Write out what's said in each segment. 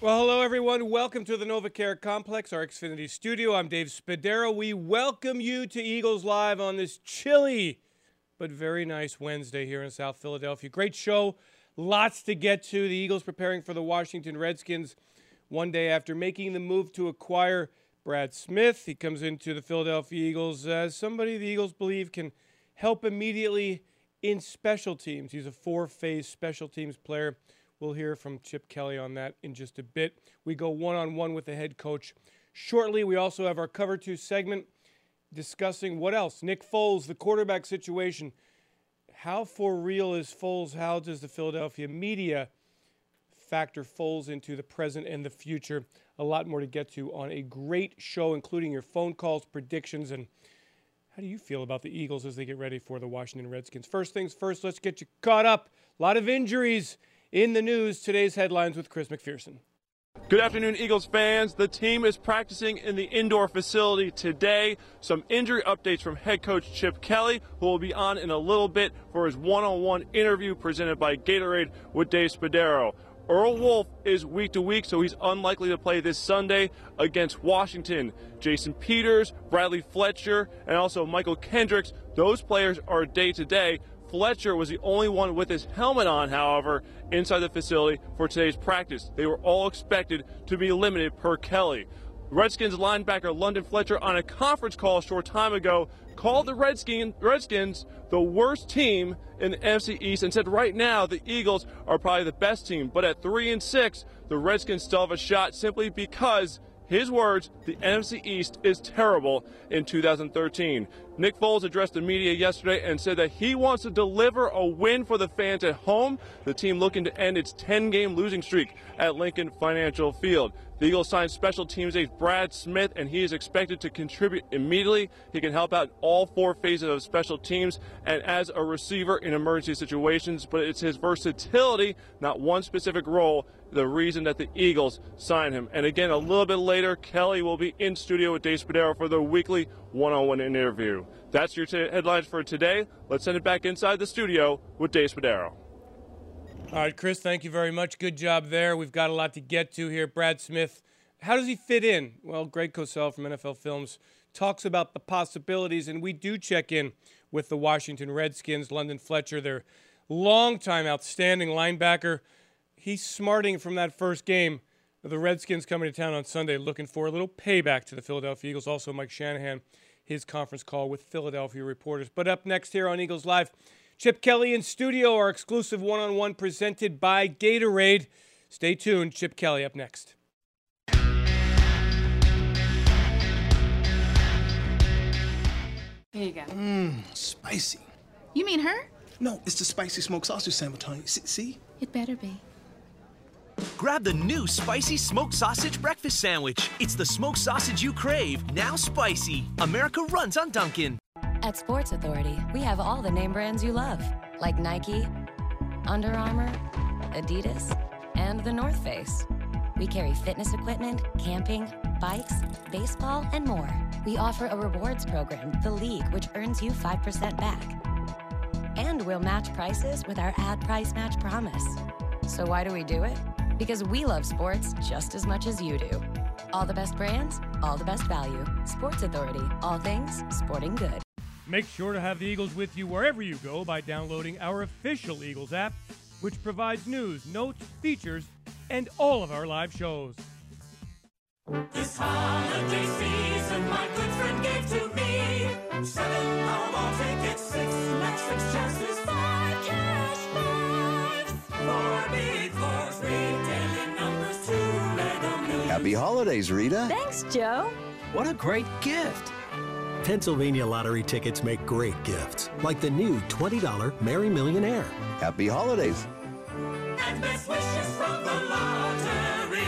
Well, hello, everyone. Welcome to the NovaCare Complex, our Xfinity studio. I'm Dave Spadaro. We welcome you to Eagles Live on this chilly but very nice Wednesday here in South Philadelphia. Great show. Lots to get to. The Eagles preparing for the Washington Redskins one day after making the move to acquire Brad Smith. He comes into the Philadelphia Eagles as somebody the Eagles believe can help immediately in special teams. He's a four-phase special teams player. We'll hear from Chip Kelly on that in just a bit. We go one-on-one with the head coach shortly. We also have our Cover 2 segment discussing what else? Nick Foles, the quarterback situation. How for real is Foles? How does the Philadelphia media factor Foles into the present and the future? A lot more to get to on a great show, including your phone calls, predictions, and how do you feel about the Eagles as they get ready for the Washington Redskins? First things first, let's get you caught up. A lot of injuries in the news. Today's headlines with Chris McPherson. Good afternoon, Eagles fans. The team is practicing in the indoor facility today. Some injury updates from head coach Chip Kelly, who will be on in a little bit for his one-on-one interview presented by Gatorade with Dave Spadaro. Earl Wolff is week to week, so he's unlikely to play this Sunday against Washington. Jason Peters, Bradley Fletcher, and also Michael Kendricks, those players are day to day. Fletcher was the only one with his helmet on, however, inside the facility for today's practice. They were all expected to be limited per Kelly. Redskins linebacker London Fletcher on a conference call a short time ago called the Redskins the worst team in the NFC East and said right now the Eagles are probably the best team. But at 3-6, the Redskins still have a shot simply because, his words, the NFC East is terrible in 2013. Nick Foles addressed the media yesterday and said that he wants to deliver a win for the fans at home, the team looking to end its 10-game losing streak at Lincoln Financial Field. The Eagles signed special teams ace Brad Smith, and he is expected to contribute immediately. He can help out in all four phases of special teams and as a receiver in emergency situations, but it's his versatility, not one specific role, the reason that the Eagles signed him. And again, a little bit later, Kelly will be in studio with Dave Spadaro for the weekly one-on-one interview. That's your headlines for today. Let's send it back inside the studio with Dave Spadaro. All right, Chris, thank you very much. Good job there. We've got a lot to get to here. Brad Smith, how does he fit in? Well, Greg Cosell from NFL Films talks about the possibilities, and we do check in with the Washington Redskins. London Fletcher, their longtime outstanding linebacker. He's smarting from that first game. The Redskins coming to town on Sunday looking for a little payback to the Philadelphia Eagles. Also, Mike Shanahan, his conference call with Philadelphia reporters. But up next here on Eagles Live, Chip Kelly in studio, our exclusive one-on-one presented by Gatorade. Stay tuned. Chip Kelly up next. Here you go. Spicy. You mean her? No, it's the spicy smoked sausage sandwich, honey. See? It better be. Grab the new spicy smoked sausage breakfast sandwich. It's the smoked sausage you crave, now spicy. America runs on Dunkin'. At Sports Authority, we have all the name brands you love, like Nike, Under Armour, Adidas, and The North Face. We carry fitness equipment, camping, bikes, baseball, and more. We offer a rewards program, The League, which earns you 5% back. And we'll match prices with our ad price match promise. So why do we do it? Because we love sports just as much as you do. All the best brands, all the best value. Sports Authority, all things sporting good. Make sure to have the Eagles with you wherever you go by downloading our official Eagles app, which provides news, notes, features, and all of our live shows. This holiday season, my good friend gave to me 7 Powerball tickets, 6 Netflix chances, 5 cash prizes, 4 big floors, 3 daily numbers, 2 Mega Millions. Happy holidays, Rita. Thanks, Joe. What a great gift. Pennsylvania lottery tickets make great gifts, like the new $20 Merry Millionaire. Happy holidays. And best wishes from the lottery.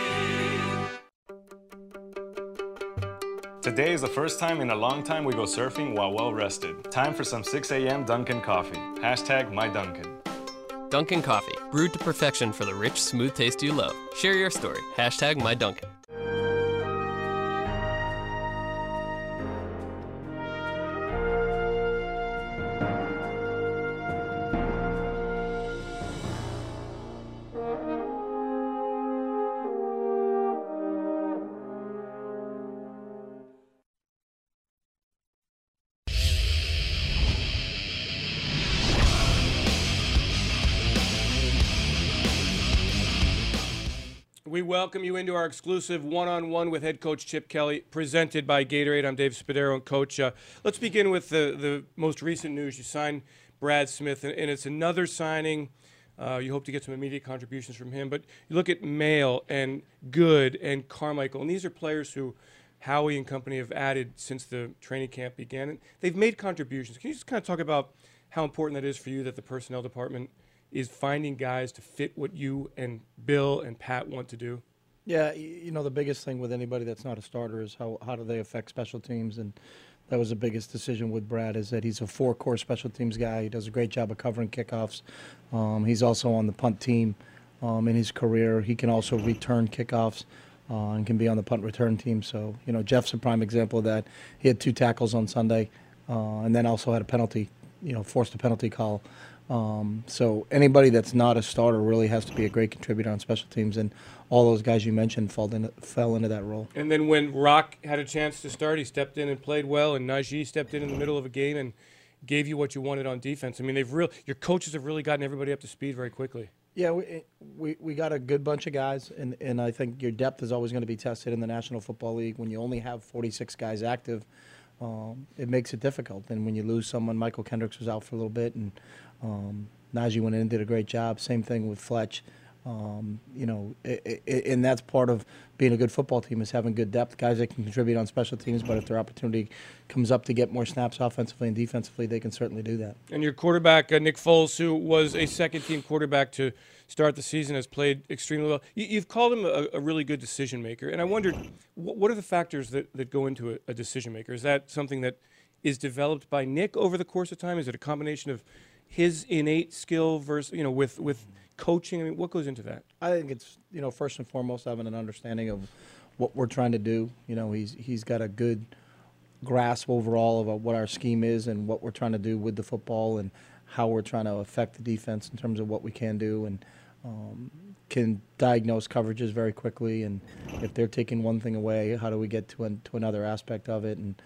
Today is the first time in a long time we go surfing while well rested. Time for some 6 a.m. Dunkin' coffee. Hashtag MyDunkin'. Dunkin' Coffee, brewed to perfection for the rich, smooth taste you love. Share your story. Hashtag MyDunkin'. We welcome you into our exclusive one-on-one with head coach Chip Kelly, presented by Gatorade. I'm Dave Spadaro, and Coach. Let's begin with the most recent news. You signed Brad Smith, and it's another signing. You hope to get some immediate contributions from him. But you look at Mail and Good and Carmichael, and these are players who Howie and company have added since the training camp began. And they've made contributions. Can you just kind of talk about how important that is for you that the personnel department is finding guys to fit what you and Bill and Pat want to do? Yeah, you know, the biggest thing with anybody that's not a starter is how do they affect special teams, and that was the biggest decision with Brad, is that he's a four-core special teams guy. He does a great job of covering kickoffs. He's also on the punt team in his career. He can also return kickoffs and can be on the punt return team. So, you know, Jeff's a prime example of that. He had 2 tackles on Sunday and then also had a penalty, forced a penalty call. So anybody that's not a starter really has to be a great contributor on special teams, and all those guys you mentioned fell into that role. And then when Rock had a chance to start, he stepped in and played well, and Najee stepped in the middle of a game and gave you what you wanted on defense. I mean, your coaches have really gotten everybody up to speed very quickly. Yeah, we got a good bunch of guys, and I think your depth is always going to be tested in the National Football League. When you only have 46 guys active, it makes it difficult. And when you lose someone, Michael Kendricks was out for a little bit, and Najee went in and did a great job. Same thing with Fletch. And that's part of being a good football team, is having good depth, guys that can contribute on special teams, but if their opportunity comes up to get more snaps offensively and defensively, they can certainly do that. And your quarterback, Nick Foles, who was a second-team quarterback to start the season, has played extremely well. You've called him a really good decision-maker, and I wondered, what are the factors that go into a decision-maker? Is that something that is developed by Nick over the course of time? Is it a combination of his innate skill versus, with coaching? I mean, what goes into that? I think it's, first and foremost, having an understanding of what we're trying to do. He's got a good grasp overall of what our scheme is and what we're trying to do with the football and how we're trying to affect the defense in terms of what we can do, and can diagnose coverages very quickly. And if they're taking one thing away, how do we get to another aspect of it? And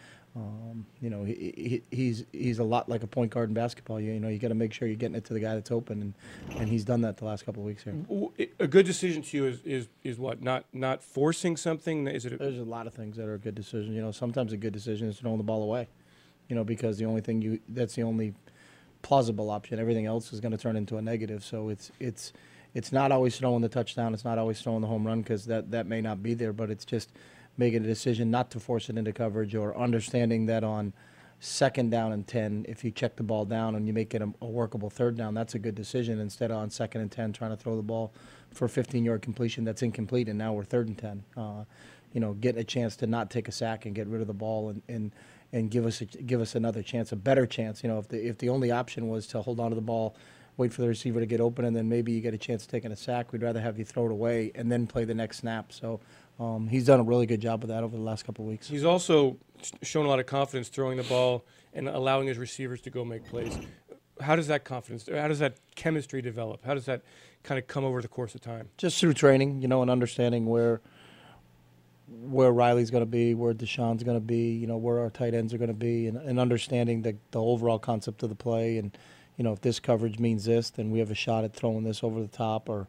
he's a lot like a point guard in basketball. You got to make sure you're getting it to the guy that's open, and he's done that the last couple of weeks here. A good decision to you is what? Not forcing something? There's a lot of things that are a good decision. Sometimes a good decision is throwing the ball away. Because the only thing that's the only plausible option. Everything else is going to turn into a negative. So it's not always throwing the touchdown. It's not always throwing the home run, because that may not be there. But it's just making a decision not to force it into coverage, or understanding that on 2nd down and 10, if you check the ball down and you make it a workable 3rd down, that's a good decision, instead of on 2nd and 10 trying to throw the ball for a 15-yard completion that's incomplete, and now we're 3rd and 10. Getting a chance to not take a sack and get rid of the ball and give us another chance, a better chance. If the only option was to hold on to the ball, wait for the receiver to get open, and then maybe you get a chance of taking a sack, we'd rather have you throw it away and then play the next snap. So he's done a really good job of that over the last couple of weeks. He's also shown a lot of confidence throwing the ball and allowing his receivers to go make plays. How does that confidence, how does that chemistry develop? How does that kind of come over the course of time? Just through training, and understanding where Riley's going to be, where Deshaun's going to be, where our tight ends are going to be, and understanding the overall concept of the play. And, if this coverage means this, then we have a shot at throwing this over the top, or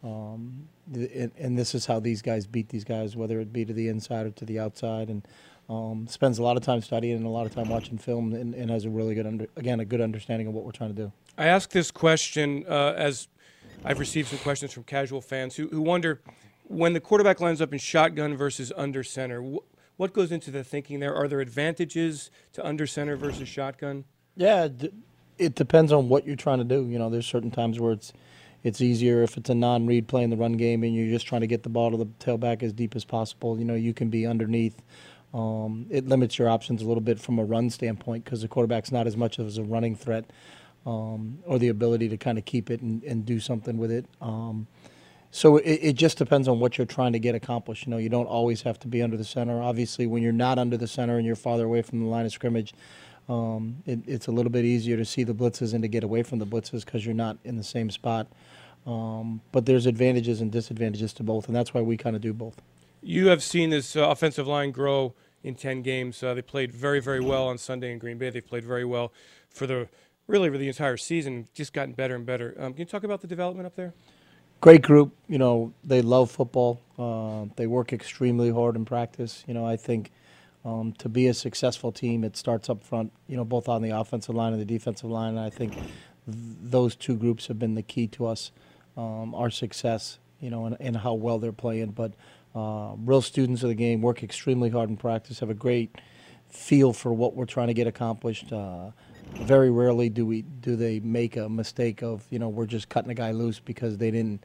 and this is how these guys beat these guys, whether it be to the inside or to the outside. And spends a lot of time studying and a lot of time watching film, and has a really good, a good understanding of what we're trying to do. I ask this question as I've received some questions from casual fans who wonder, when the quarterback lines up in shotgun versus under center, what goes into the thinking there? Are there advantages to under center versus shotgun? Yeah, it depends on what you're trying to do. There's certain times where it's easier if it's a non-read play in the run game and you're just trying to get the ball to the tailback as deep as possible. You can be underneath. It limits your options a little bit from a run standpoint, because the quarterback's not as much as a running threat, or the ability to kind of keep it and do something with it. So it just depends on what you're trying to get accomplished. You don't always have to be under the center. Obviously, when you're not under the center and you're farther away from the line of scrimmage, it's a little bit easier to see the blitzes and to get away from the blitzes, because you're not in the same spot. But there's advantages and disadvantages to both, and that's why we kind of do both. You have seen this offensive line grow in 10 games. They played very, very well on Sunday in Green Bay. They played very well for the entire season, just gotten better and better. Can you talk about the development up there? Great group. They love football. They work extremely hard in practice. I think to be a successful team, it starts up front, both on the offensive line and the defensive line. And I think those two groups have been the key to us, our success, and how well they're playing. But real students of the game, work extremely hard in practice, have a great feel for what we're trying to get accomplished. Very rarely do they make a mistake of, we're just cutting a guy loose because they didn't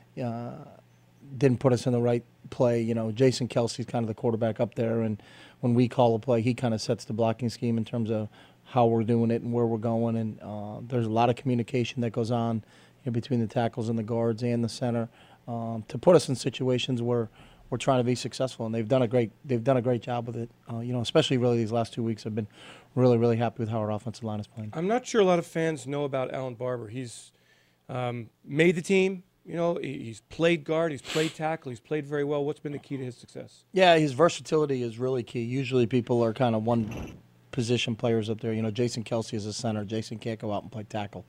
put us in the right play. Jason Kelsey's kind of the quarterback up there, and when we call a play, he kind of sets the blocking scheme in terms of how we're doing it and where we're going. And there's a lot of communication that goes on between the tackles and the guards and the center to put us in situations where we're trying to be successful. And they've done a great job with it. Especially really these last 2 weeks, I've been really, really happy with how our offensive line is playing. I'm not sure a lot of fans know about Alan Barber. He's made the team. He's played guard, he's played tackle, he's played very well. What's been the key to his success? Yeah, his versatility is really key. Usually people are kind of one position players up there. Jason Kelsey is a center. Jason can't go out and play tackle.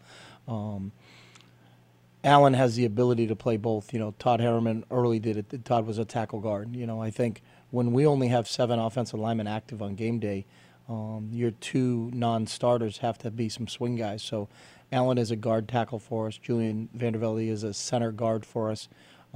Alan has the ability to play both. Todd Harriman early did it. Todd was a tackle guard. I think when we only have 7 offensive linemen active on game day, your 2 non-starters have to be some swing guys. So Alan is a guard tackle for us. Julian Vandervelde is a center guard for us.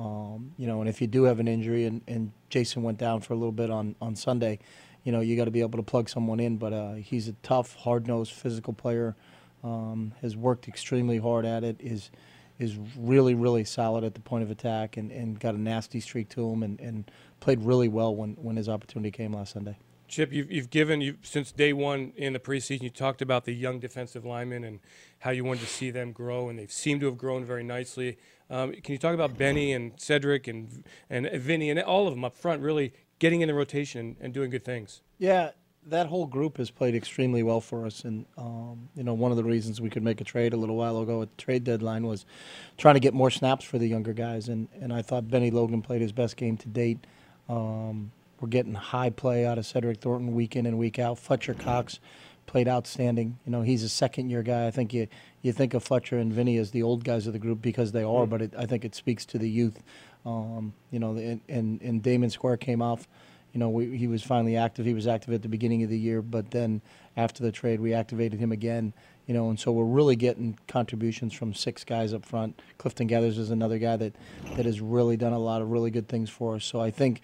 And if you do have an injury, and Jason went down for a little bit on Sunday, you got to be able to plug someone in. But he's a tough, hard-nosed, physical player. Has worked extremely hard at it. Is really, really solid at the point of attack, and got a nasty streak to him, and played really well when his opportunity came last Sunday. Chip, you've since day one in the preseason, you talked about the young defensive linemen and how you wanted to see them grow, and they seem to have grown very nicely. Can you talk about Benny and Cedric and Vinny and all of them up front really getting in the rotation and doing good things? Yeah, that whole group has played extremely well for us, and one of the reasons we could make a trade a little while ago at the trade deadline was trying to get more snaps for the younger guys, and I thought Benny Logan played his best game to date. We're getting high play out of Cedric Thornton week in and week out. Fletcher Cox played outstanding. He's a second-year guy. I think you think of Fletcher and Vinny as the old guys of the group because they are, but I think it speaks to the youth. And Damon Square came off. He was finally active. He was active at the beginning of the year, but then after the trade, we activated him again. And so we're really getting contributions from 6 guys up front. Clifton Gathers is another guy that has really done a lot of really good things for us. So I think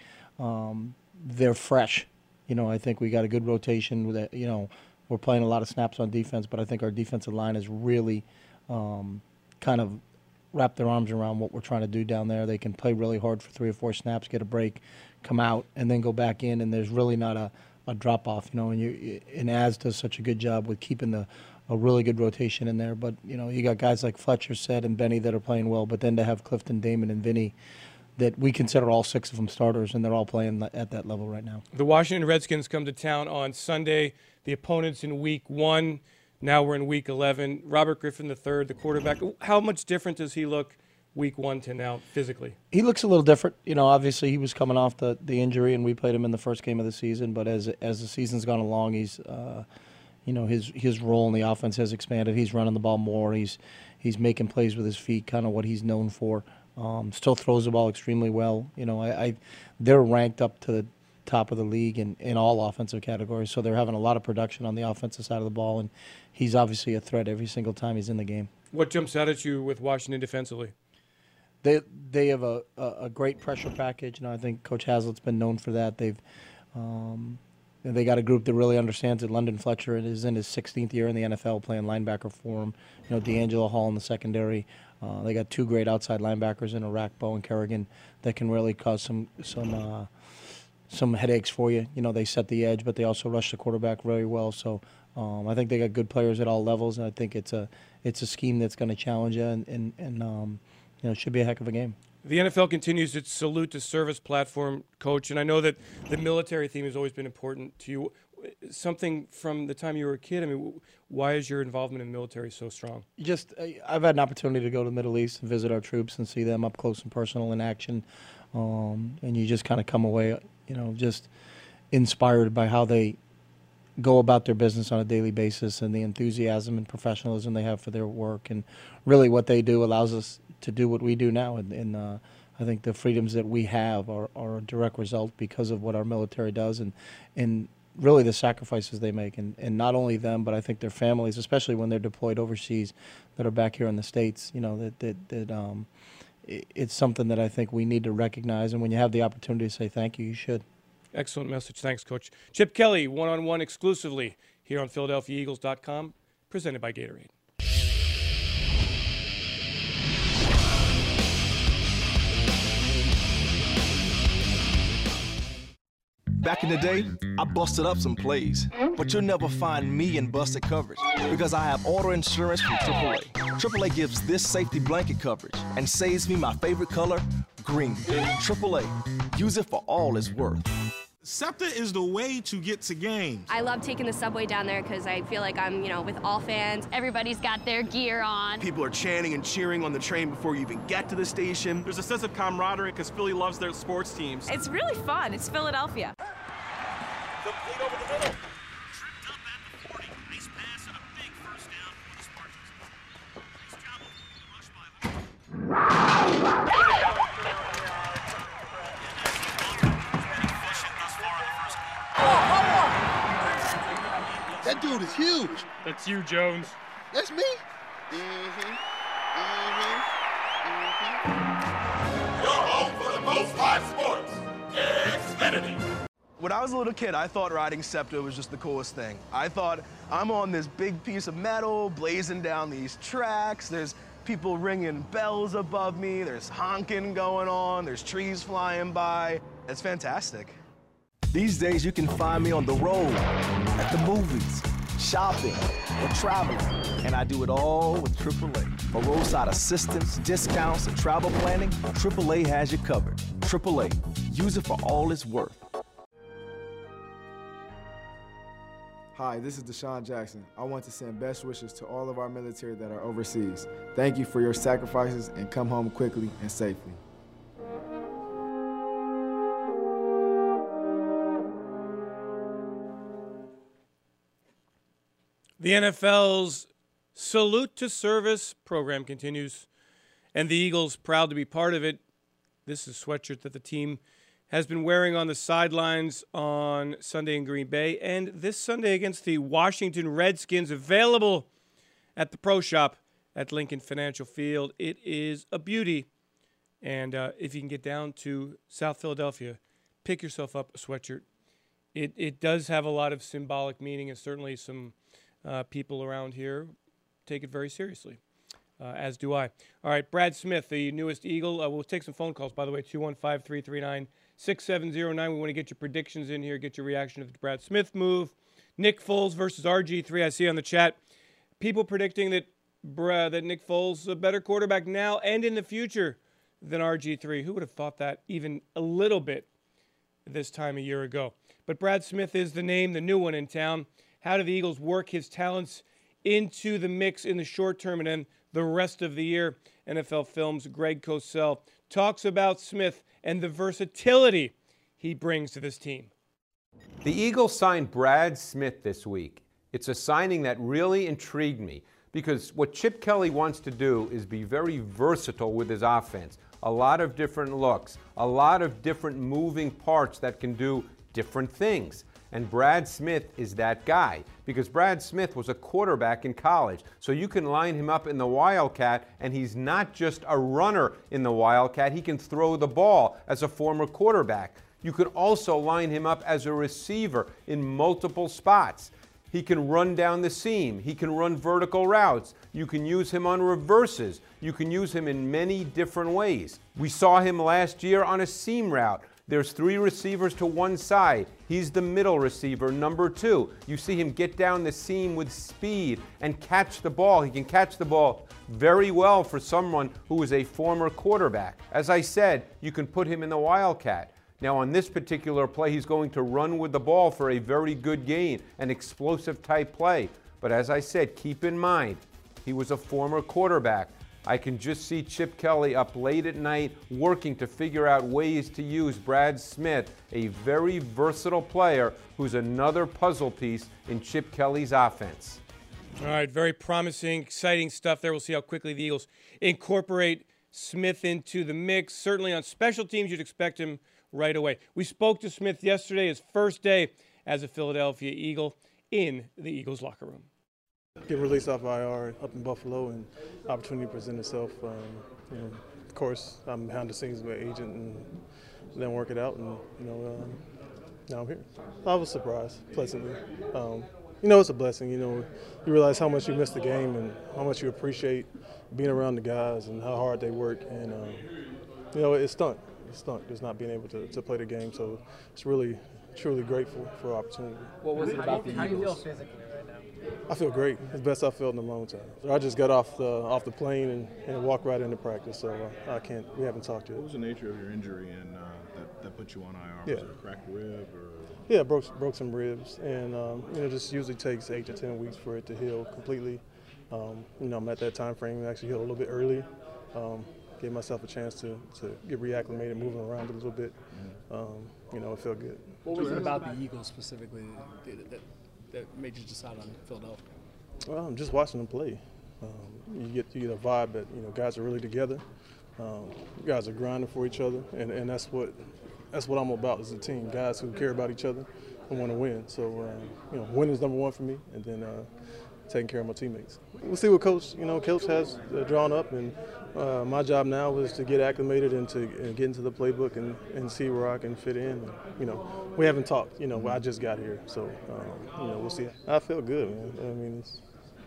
they're fresh. I think we got a good rotation. That we're playing a lot of snaps on defense, but I think our defensive line has really kind of wrapped their arms around what we're trying to do down there. They can play really hard for 3 or 4 snaps, get a break, come out, and then go back in, and there's really not a drop-off. And Az does such a good job with keeping a really good rotation in there. But, you got guys like Fletcher, Sed, and Benny that are playing well, but then to have Clifton, Damon, and Vinny that we consider all 6 of them starters, and they're all playing at that level right now. The Washington Redskins come to town on Sunday. The opponent's in Week 1. Now we're in Week 11. Robert Griffin III, the quarterback. How much different does he look Week 1 to now physically? He looks a little different. Obviously he was coming off the injury, and we played him in the first game of the season. But as the season's gone along, he's his role in the offense has expanded. He's running the ball more. He's making plays with his feet, kind of what he's known for. Still throws the ball extremely well. They're ranked up to the top of the league in all offensive categories, so they're having a lot of production on the offensive side of the ball, and he's obviously a threat every single time he's in the game. What jumps out at you with Washington defensively? They have a great pressure package, and I think Coach Hazlett's been known for that. They got a group that really understands it. London Fletcher is in his 16th year in the NFL playing linebacker for him. D'Angelo Hall in the secondary. They got 2 great outside linebackers in Arakpo and Kerrigan that can really cause some headaches for you. They set the edge, but they also rush the quarterback very well. So I think they got good players at all levels, and I think it's a scheme that's going to challenge you, and it should be a heck of a game. The NFL continues its salute to service platform, Coach, and I know that the military theme has always been important to you. Something from the time you were a kid, why is your involvement in the military so strong? I've had an opportunity to go to the Middle East and visit our troops and see them up close and personal in action, and you just kind of come away, just inspired by how they go about their business on a daily basis and the enthusiasm and professionalism they have for their work. And really what they do allows us to do what we do now. And I think the freedoms that we have are a direct result because of what our military does and really the sacrifices they make. And not only them, but I think their families, especially when they're deployed overseas, that are back here in the States, you know, it's something that I think we need to recognize. And when you have the opportunity to say thank you, you should. Excellent message. Thanks, Coach. Chip Kelly, one-on-one exclusively here on PhiladelphiaEagles.com, presented by Gatorade. Back in the day, I busted up some plays, but you'll never find me in busted coverage because I have auto insurance from AAA. AAA gives this safety blanket coverage and saves me my favorite color, green. AAA, use it for all it's worth. SEPTA is the way to get to games. I love taking the subway down there because I feel like I'm, with all fans. Everybody's got their gear on. People are chanting and cheering on the train before you even get to the station. There's a sense of camaraderie because Philly loves their sports teams. It's really fun. It's Philadelphia. Complete over the middle. Tripped up at the 40. Nice pass and a big first down for the Spartans. Nice job of the rush by That dude is huge. That's you, Jones. That's me. You're home for the most live sports. Xfinity. When I was a little kid, I thought riding SEPTA was just the coolest thing. I thought, I'm on this big piece of metal, blazing down these tracks. There's people ringing bells above me. There's honking going on. There's trees flying by. It's fantastic. These days, you can find me on the road, at the movies, shopping, or traveling. And I do it all with AAA. For roadside assistance, discounts, and travel planning, AAA has you covered. AAA, use it for all it's worth. Hi, this is Deshaun Jackson. I want to send best wishes to all of our military that are overseas. Thank you for your sacrifices and come home quickly and safely. The NFL's Salute to Service program continues, and the Eagles proud to be part of it. This is a sweatshirt that the team has been wearing on the sidelines on Sunday in Green Bay, and this Sunday against the Washington Redskins, available at the Pro Shop at Lincoln Financial Field. It is a beauty, and if you can get down to South Philadelphia, pick yourself up a sweatshirt. It does have a lot of symbolic meaning, and certainly some people around here take it very seriously, as do I. All right, Brad Smith, the newest Eagle. We'll take some phone calls, by the way, 215-339-6709. We want to get your predictions in here, get your reaction to the Brad Smith move. Nick Foles versus RG3. I see on the chat people predicting that Nick Foles is a better quarterback now and in the future than RG3. Who would have thought that even a little bit this time a year ago? But Brad Smith is the name, the new one in town. How do the Eagles work his talents into the mix in the short term and then the rest of the year? NFL Films' Greg Cosell talks about Smith and the versatility he brings to this team. The Eagles signed Brad Smith this week. It's a signing that really intrigued me because what Chip Kelly wants to do is be very versatile with his offense. A lot of different looks, a lot of different moving parts that can do different things. And Brad Smith is that guy because Brad Smith was a quarterback in college. So you can line him up in the Wildcat, and he's not just a runner in the Wildcat. He can throw the ball as a former quarterback. You could also line him up as a receiver in multiple spots. He can run down the seam. He can run vertical routes. You can use him on reverses. You can use him in many different ways. We saw him last year on a seam route. There's three receivers to one side. He's the middle receiver, number 2. You see him get down the seam with speed and catch the ball. He can catch the ball very well for someone who is a former quarterback. As I said, you can put him in the Wildcat. Now on this particular play, he's going to run with the ball for a very good gain, an explosive type play. But as I said, keep in mind, he was a former quarterback. I can just see Chip Kelly up late at night working to figure out ways to use Brad Smith, a very versatile player who's another puzzle piece in Chip Kelly's offense. All right, very promising, exciting stuff there. We'll see how quickly the Eagles incorporate Smith into the mix. Certainly on special teams, you'd expect him right away. We spoke to Smith yesterday, his first day as a Philadelphia Eagle, in the Eagles locker room. Get released off IR up in Buffalo, and opportunity present itself. Of course, I'm behind the scenes with my agent, and then work it out, and now I'm here. I was surprised, pleasantly. It's a blessing. You realize how much you miss the game and how much you appreciate being around the guys and how hard they work, and it stunk. It stunk just not being able to play the game. So it's really, truly grateful for the opportunity. What was it about the Eagles? How do you feel physically right now? I feel great. It's the best I've felt in a long time. I just got off the plane and walked right into practice, so we haven't talked yet. What was the nature of your injury and that put you on IR? Was it a cracked rib or? Yeah, broke some ribs, and it just usually takes 8 to 10 weeks for it to heal completely. I'm at that time frame, actually healed a little bit early. Gave myself a chance to get reacclimated, moving around a little bit. It felt good. What was it about the Eagles specifically that made you decide on Philadelphia? Well, I'm just watching them play. You get a vibe that guys are really together. Guys are grinding for each other, and that's what I'm about as a team. Guys who care about each other and want to win. So winning is number one for me, and then taking care of my teammates. We'll see what Coach has drawn up, and my job now is to get acclimated and to get into the playbook and see where I can fit in. We haven't talked. I just got here, so we'll see. I feel good, man. I mean, it's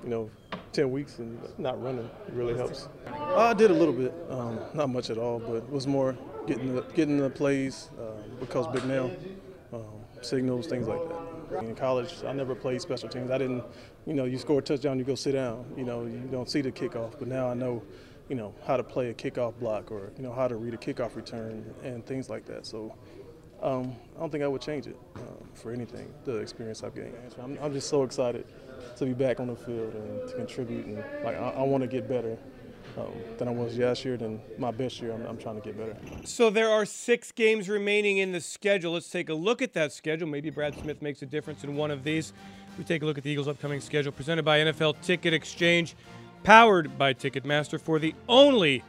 10 weeks and not running really helps. I did a little bit, not much at all, but it was more getting the plays with Coach Bignell, signals, things like that. In college, I never played special teams. I didn't, you score a touchdown, you go sit down. You don't see the kickoff, but now I know, how to play a kickoff block or, how to read a kickoff return and things like that. So I don't think I would change it for anything, the experience I've gained. I'm just so excited to be back on the field and to contribute, and I want to get better than I was last year. Than my best year, I'm trying to get better. So there are 6 games remaining in the schedule. Let's take a look at that schedule. Maybe Brad Smith makes a difference in one of these. We take a look at the Eagles' upcoming schedule, presented by NFL Ticket Exchange, powered by Ticketmaster, for the only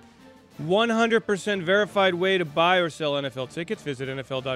100% verified way to buy or sell NFL tickets. Visit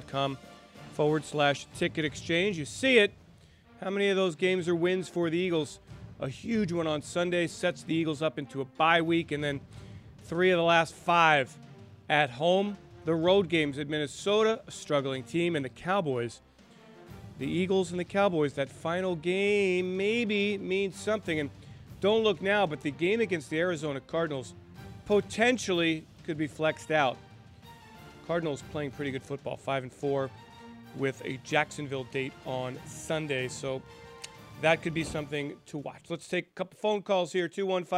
NFL.com/ticket exchange. You see it. How many of those games are wins for the Eagles? A huge one on Sunday sets the Eagles up into a bye week, and then 3 of the last 5 at home. The road games at Minnesota, a struggling team, and the Cowboys. The Eagles and the Cowboys, that final game maybe means something. And don't look now, but the game against the Arizona Cardinals potentially could be flexed out. Cardinals playing pretty good football, 5-4, with a Jacksonville date on Sunday. So that could be something to watch. Let's take a couple phone calls here.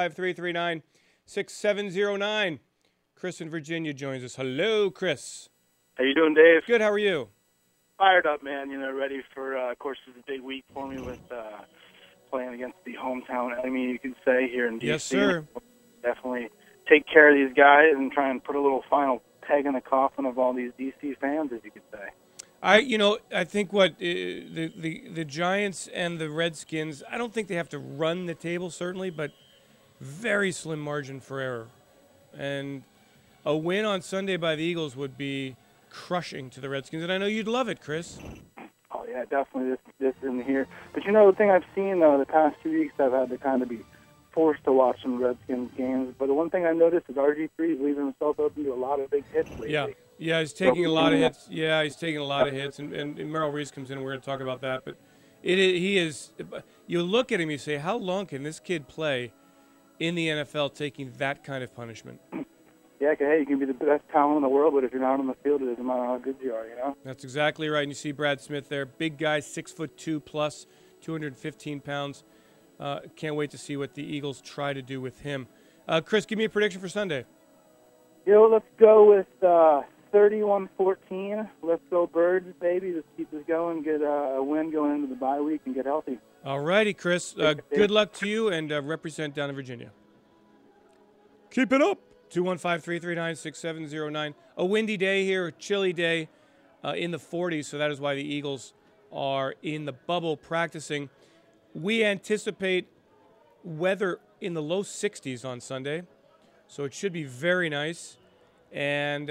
215-339-6709. Chris in Virginia joins us. Hello, Chris. How you doing, Dave? Good. How are you? Fired up, man. Ready for, of course, it's a big week for me with playing against the hometown enemy, you can say, here in D.C. Yes, sir. Definitely take care of these guys and try and put a little final peg in the coffin of all these D.C. fans, as you could say. I think what the Giants and the Redskins, I don't think they have to run the table, certainly, but very slim margin for error. And a win on Sunday by the Eagles would be crushing to the Redskins, and I know you'd love it, Chris. Oh, yeah, definitely this in here. But, the thing I've seen, the past 2 weeks, I've had to kind of be forced to watch some Redskins games. But the one thing I noticed is RG3 is leaving himself open to a lot of big hits lately. Yeah, he's taking a lot of hits. Yeah, he's taking a lot of hits, and Merrill Reese comes in, and we're going to talk about that. But he is. You look at him, you say, how long can this kid play in the NFL taking that kind of punishment? Yeah, hey, you can be the best talent in the world, but if you're not on the field, it doesn't matter how good you are, That's exactly right. And you see Brad Smith there, big guy, 6'2" plus, 215 pounds. Can't wait to see what the Eagles try to do with him. Chris, give me a prediction for Sunday. Let's go with 31-14. Let's go Birds, baby. Let's keep this going, get a win going into the bye week, and get healthy. All righty, Chris. Good luck to you, and represent down in Virginia. Keep it up. 215-339-6709. A windy day here, a chilly day in the 40s, so that is why the Eagles are in the bubble practicing. We anticipate weather in the low 60s on Sunday. So it should be very nice, and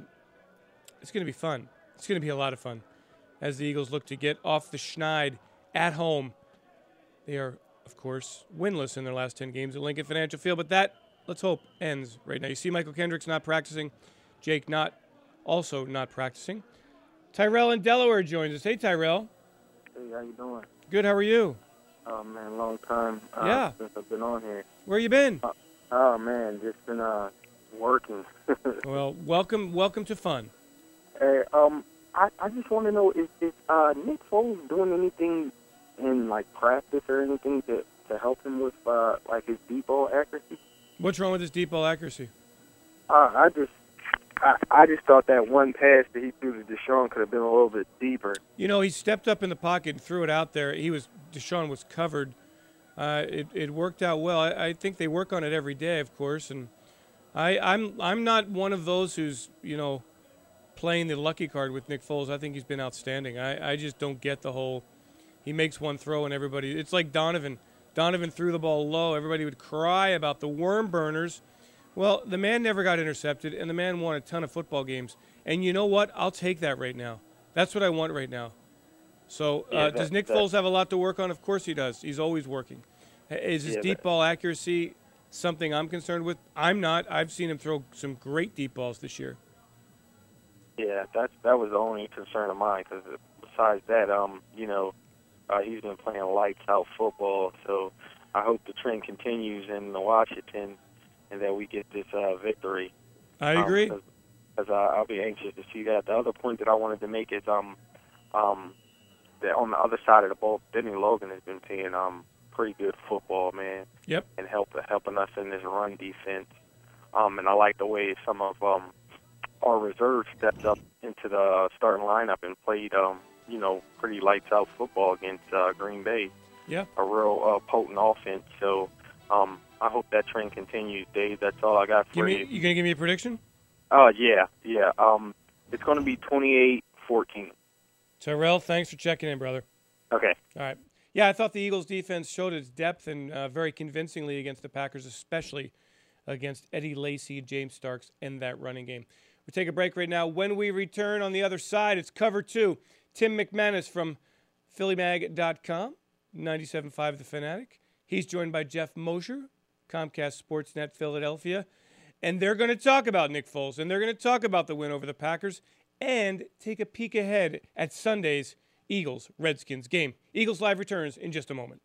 it's going to be fun. It's going to be a lot of fun as the Eagles look to get off the schneid at home. They are, of course, winless in their last 10 games at Lincoln Financial Field, but that, let's hope, ends right now. You see Michael Kendricks not practicing, Jake also not practicing. Tyrell in Delaware joins us. Hey, Tyrell. Hey, how you doing? Good, how are you? Oh, man, long time since I've been on here. Where you been? Oh, man, just been working. Well, welcome to fun. Hey, I just want to know, is Nick Foles doing anything in, like, practice or anything to help him with, like, his deep ball accuracy? What's wrong with his deep ball accuracy? I just thought that one pass that he threw to Deshaun could have been a little bit deeper. You know, he stepped up in the pocket and threw it out there. Deshaun was covered. It worked out well. I think they work on it every day, of course, and I'm not one of those who's, you know, playing the lucky card with Nick Foles. I think he's been outstanding. I just don't get the whole he makes one throw and everybody. It's like Donovan. Donovan threw the ball low. Everybody would cry about the worm burners. Well, the man never got intercepted, and the man won a ton of football games. And you know what? I'll take that right now. That's what I want right now. So does Nick Foles have a lot to work on? Of course he does. He's always working. Is his deep ball accuracy something I'm concerned with? I'm not. I've seen him throw some great deep balls this year. Yeah, that was the only concern of mine, because besides that, you know, he's been playing lights out football. So I hope the trend continues in Washington and that we get this victory. I agree. Because I'll be anxious to see that. The other point that I wanted to make is that on the other side of the ball, Denny Logan has been playing pretty good football, man. Yep. And helping us in this run defense. And I like the way some of our reserves stepped up into the starting lineup and played, you know, pretty lights out football against Green Bay. Yeah. A real potent offense. So I hope that trend continues, Dave. That's all I got for you. You gonna give me a prediction? Yeah. It's going to be 28-14. Tyrell, thanks for checking in, brother. Okay. All right. Yeah, I thought the Eagles' defense showed its depth and very convincingly against the Packers, especially against Eddie Lacy, James Starks, and that running game. We take a break right now. When we return on the other side, it's Cover 2. Tim McManus from PhillyMag.com, 97.5 The Fanatic. He's joined by Jeff Mosher, Comcast Sportsnet Philadelphia. And they're going to talk about Nick Foles, and they're going to talk about the win over the Packers, and take a peek ahead at Sunday's Eagles-Redskins game. Eagles Live returns in just a moment.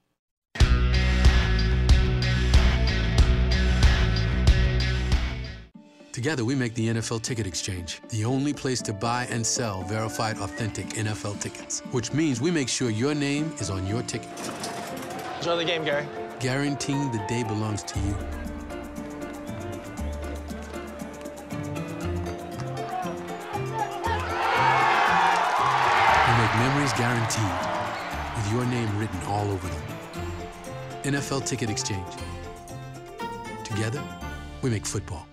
Together, we make the NFL Ticket Exchange, the only place to buy and sell verified, authentic NFL tickets, which means we make sure your name is on your ticket. Enjoy the game, Gary. Guaranteeing the day belongs to you. We make memories guaranteed, with your name written all over them. NFL Ticket Exchange. Together, we make football.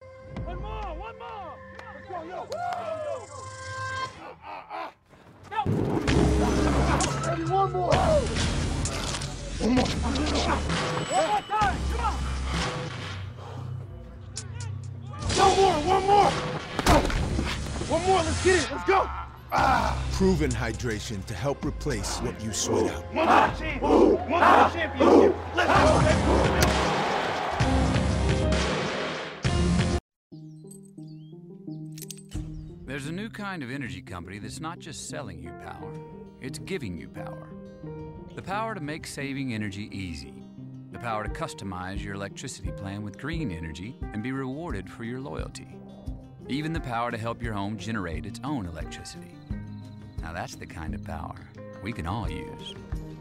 One more. One more. One more time. Come on. One more. One more. Let's get it. Let's go. Proven hydration to help replace what you sweat out. One more championship. Let's go. There's a new kind of energy company that's not just selling you power, it's giving you power. The power to make saving energy easy. The power to customize your electricity plan with green energy and be rewarded for your loyalty. Even the power to help your home generate its own electricity. Now that's the kind of power we can all use.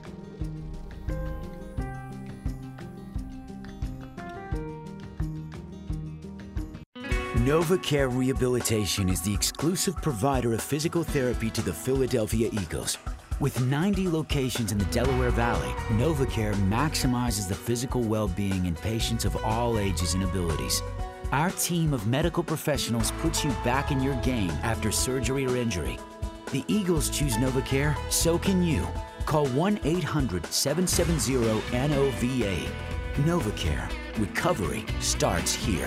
NovaCare Rehabilitation is the exclusive provider of physical therapy to the Philadelphia Eagles. With 90 locations in the Delaware Valley, NovaCare maximizes the physical well-being in patients of all ages and abilities. Our team of medical professionals puts you back in your game after surgery or injury. The Eagles choose NovaCare, so can you. Call 1-800-770-NOVA. NovaCare. Recovery starts here.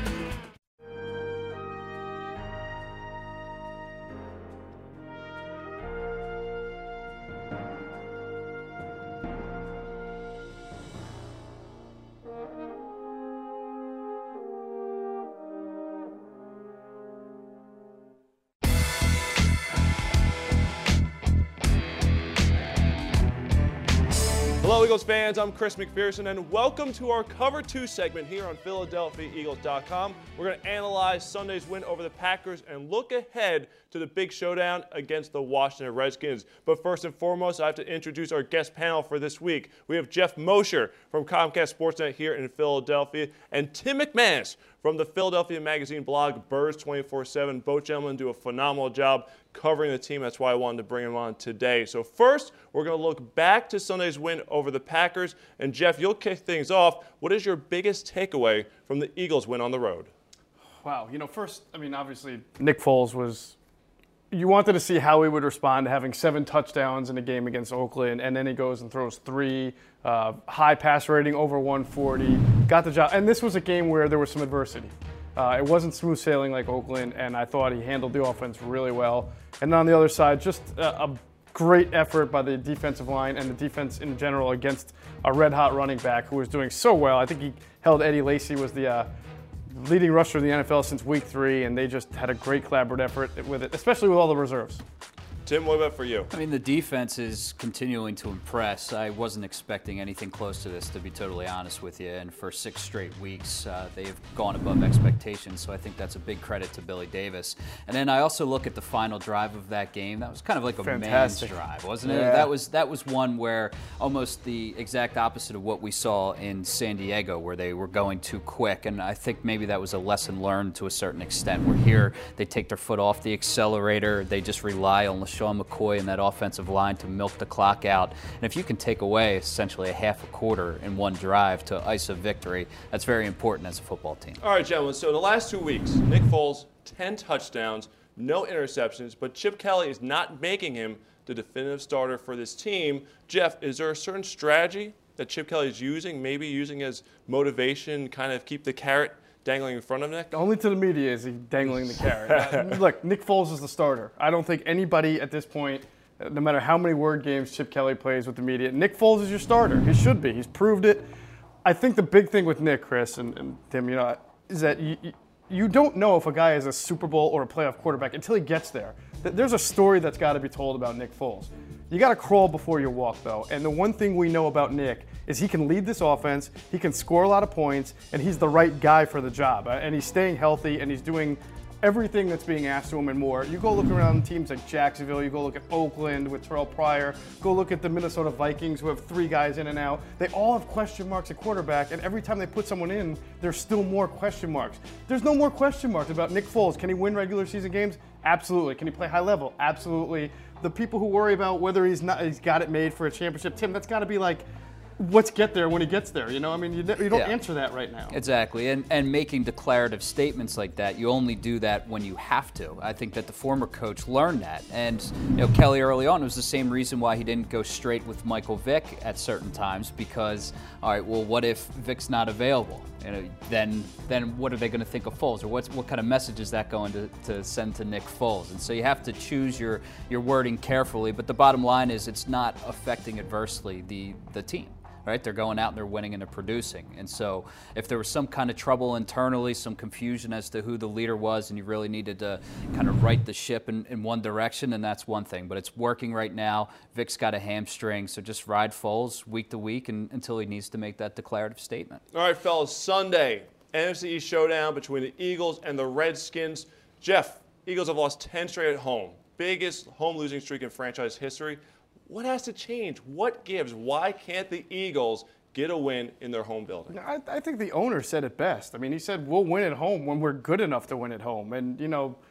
Hello, Eagles fans. I'm Chris McPherson, and welcome to our Cover 2 segment here on PhiladelphiaEagles.com. We're going to analyze Sunday's win over the Packers and look ahead to the big showdown against the Washington Redskins. But first and foremost, I have to introduce our guest panel for this week. We have Jeff Mosher from Comcast Sportsnet here in Philadelphia, and Tim McManus from the Philadelphia Magazine blog Birds 24/7. Both gentlemen do a phenomenal job covering the team. That's why I wanted to bring him on today. So first, we're going to look back to Sunday's win over the Packers. And Jeff, you'll kick things off. What is your biggest takeaway from the Eagles win on the road? Wow. First, obviously, Nick Foles was – you wanted to see how he would respond to having 7 touchdowns in a game against Oakland, and then he goes and throws 3, high pass rating, over 140, got the job. And this was a game where there was some adversity. It wasn't smooth sailing like Oakland, and I thought he handled the offense really well. And on the other side, just a great effort by the defensive line and the defense in general against a red-hot running back who was doing so well. I think he held Eddie Lacy, was the leading rusher in the NFL since week 3, and they just had a great collaborative effort with it, especially with all the reserves. Tim, what about for you? The defense is continuing to impress. I wasn't expecting anything close to this, to be totally honest with you. And for 6 straight weeks, they have gone above expectations. So I think that's a big credit to Billy Davis. And then I also look at the final drive of that game. That was kind of like a man's drive, wasn't it? Yeah. That was one where almost the exact opposite of what we saw in San Diego, where they were going too quick. And I think maybe that was a lesson learned to a certain extent. Where here, they take their foot off the accelerator. They just rely on LaShawn McCoy and that offensive line to milk the clock out. And if you can take away essentially a half a quarter in one drive to ice a victory, that's very important as a football team. All right, gentlemen, so in the last 2 weeks, Nick Foles, 10 touchdowns, no interceptions, but Chip Kelly is not making him the definitive starter for this team. Jeff, is there a certain strategy that Chip Kelly is using, maybe using as motivation, kind of keep the carrot dangling in front of Nick? Only to the media is he dangling the carrot. Look, Nick Foles is the starter. I don't think anybody at this point, no matter how many word games Chip Kelly plays with the media, Nick Foles is your starter. He should be. He's proved it. I think the big thing with Nick, Chris, and Tim, is that you don't know if a guy is a Super Bowl or a playoff quarterback until he gets there. There's a story that's got to be told about Nick Foles. You got to crawl before you walk, though. And the one thing we know about Nick is he can lead this offense, he can score a lot of points, and he's the right guy for the job. And he's staying healthy, and he's doing everything that's being asked to him and more. You go look around teams like Jacksonville, you go look at Oakland with Terrell Pryor, go look at the Minnesota Vikings who have 3 guys in and out. They all have question marks at quarterback, and every time they put someone in, there's still more question marks. There's no more question marks about Nick Foles. Can he win regular season games? Absolutely. Can he play high level? Absolutely. The people who worry about whether he's got it made for a championship, Tim, that's got to be like, let's get there when he gets there. You don't answer that right now. Exactly, and making declarative statements like that, you only do that when you have to. I think that the former coach learned that, and Kelly early on was the same reason why he didn't go straight with Michael Vick at certain times, because all right, well, what if Vick's not available? Then what are they going to think of Foles, or what kind of message is that going to send to Nick Foles? And so you have to choose your wording carefully. But the bottom line is it's not affecting adversely the team. Right? They're going out and they're winning and they're producing. And so if there was some kind of trouble internally, some confusion as to who the leader was, and you really needed to kind of right the ship in one direction, then that's one thing. But it's working right now. Vic's got a hamstring, so just ride Foles week to week until he needs to make that declarative statement. All right, fellas, Sunday, NFC East showdown between the Eagles and the Redskins. Jeff, Eagles have lost 10 straight at home. Biggest home losing streak in franchise history. What has to change? What gives? Why can't the Eagles get a win in their home building? I think the owner said it best. He said, we'll win at home when we're good enough to win at home. And,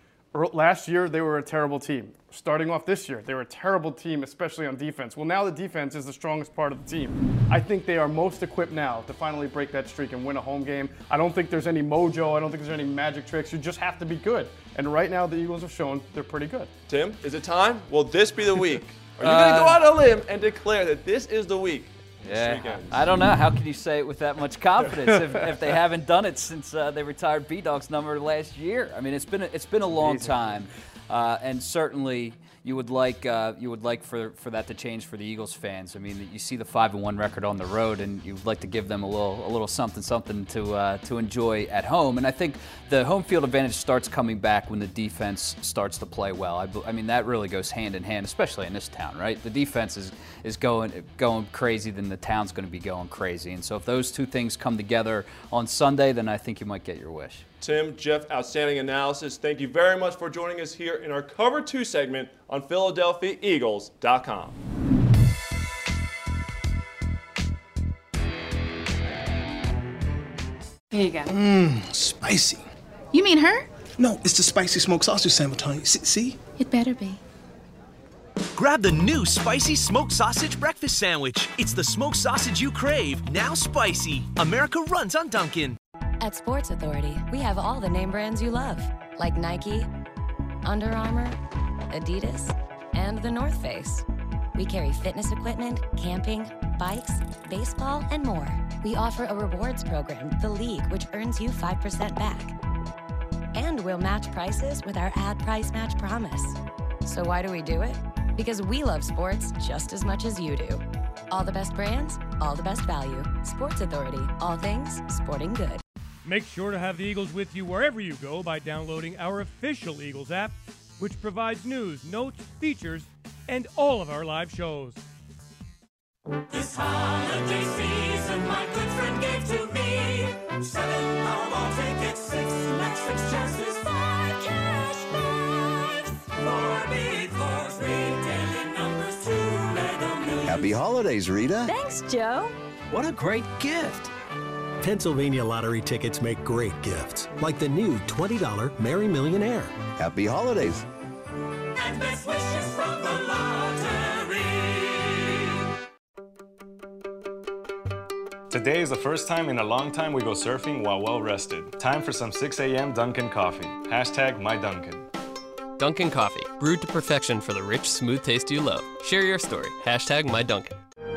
last year they were a terrible team. Starting off this year, they were a terrible team, especially on defense. Well, now the defense is the strongest part of the team. I think they are most equipped now to finally break that streak and win a home game. I don't think there's any mojo. I don't think there's any magic tricks. You just have to be good. And right now the Eagles have shown they're pretty good. Tim, is it time? Will this be the week? Are you going to go out on a limb and declare that this is the week Yeah, this weekend. I don't know. How can you say it with that much confidence if they haven't done it since they retired B-Dog's number last year? I mean, it's been a long time, and certainly you would like for that to change for the Eagles fans. I mean, you see the 5-1 record on the road, and you'd like to give them a little something to enjoy at home. And I think the home field advantage starts coming back when the defense starts to play well. I mean, that really goes hand in hand, especially in this town, right? The defense is going crazy, then the town's going to be going crazy. And so if those two things come together on Sunday, then I think you might get your wish. Tim, Jeff, outstanding analysis. Thank you very much for joining us here in our Cover 2 segment on PhiladelphiaEagles.com. Here you go. Spicy. You mean her? No, it's the spicy smoked sausage sandwich, honey. See? It better be. Grab the new spicy smoked sausage breakfast sandwich. It's the smoked sausage you crave, now spicy. America runs on Dunkin'. At Sports Authority, we have all the name brands you love, like Nike, Under Armour, Adidas, and The North Face. We carry fitness equipment, camping, bikes, baseball, and more. We offer a rewards program, The League, which earns you 5% back. And we'll match prices with our ad price match promise. So why do we do it? Because we love sports just as much as you do. All the best brands, all the best value. Sports Authority, all things sporting good. Make sure to have the Eagles with you wherever you go by downloading our official Eagles app, which provides news, notes, features, and all of our live shows. This holiday season, my good friend gave to me 7 Powerball tickets, 6 match fixed chances, 5 cash prizes, 4 big floors, 3 daily numbers, 2 Mega Millions. Happy holidays, Rita. Thanks, Joe. What a great gift. Pennsylvania lottery tickets make great gifts, like the new $20 Merry Millionaire. Happy holidays. And best wishes from the lottery. Today is the first time in a long time we go surfing while well rested. Time for some 6 a.m. Dunkin' coffee. Hashtag MyDunkin'. Dunkin' Coffee, brewed to perfection for the rich, smooth taste you love. Share your story. Hashtag MyDunkin'.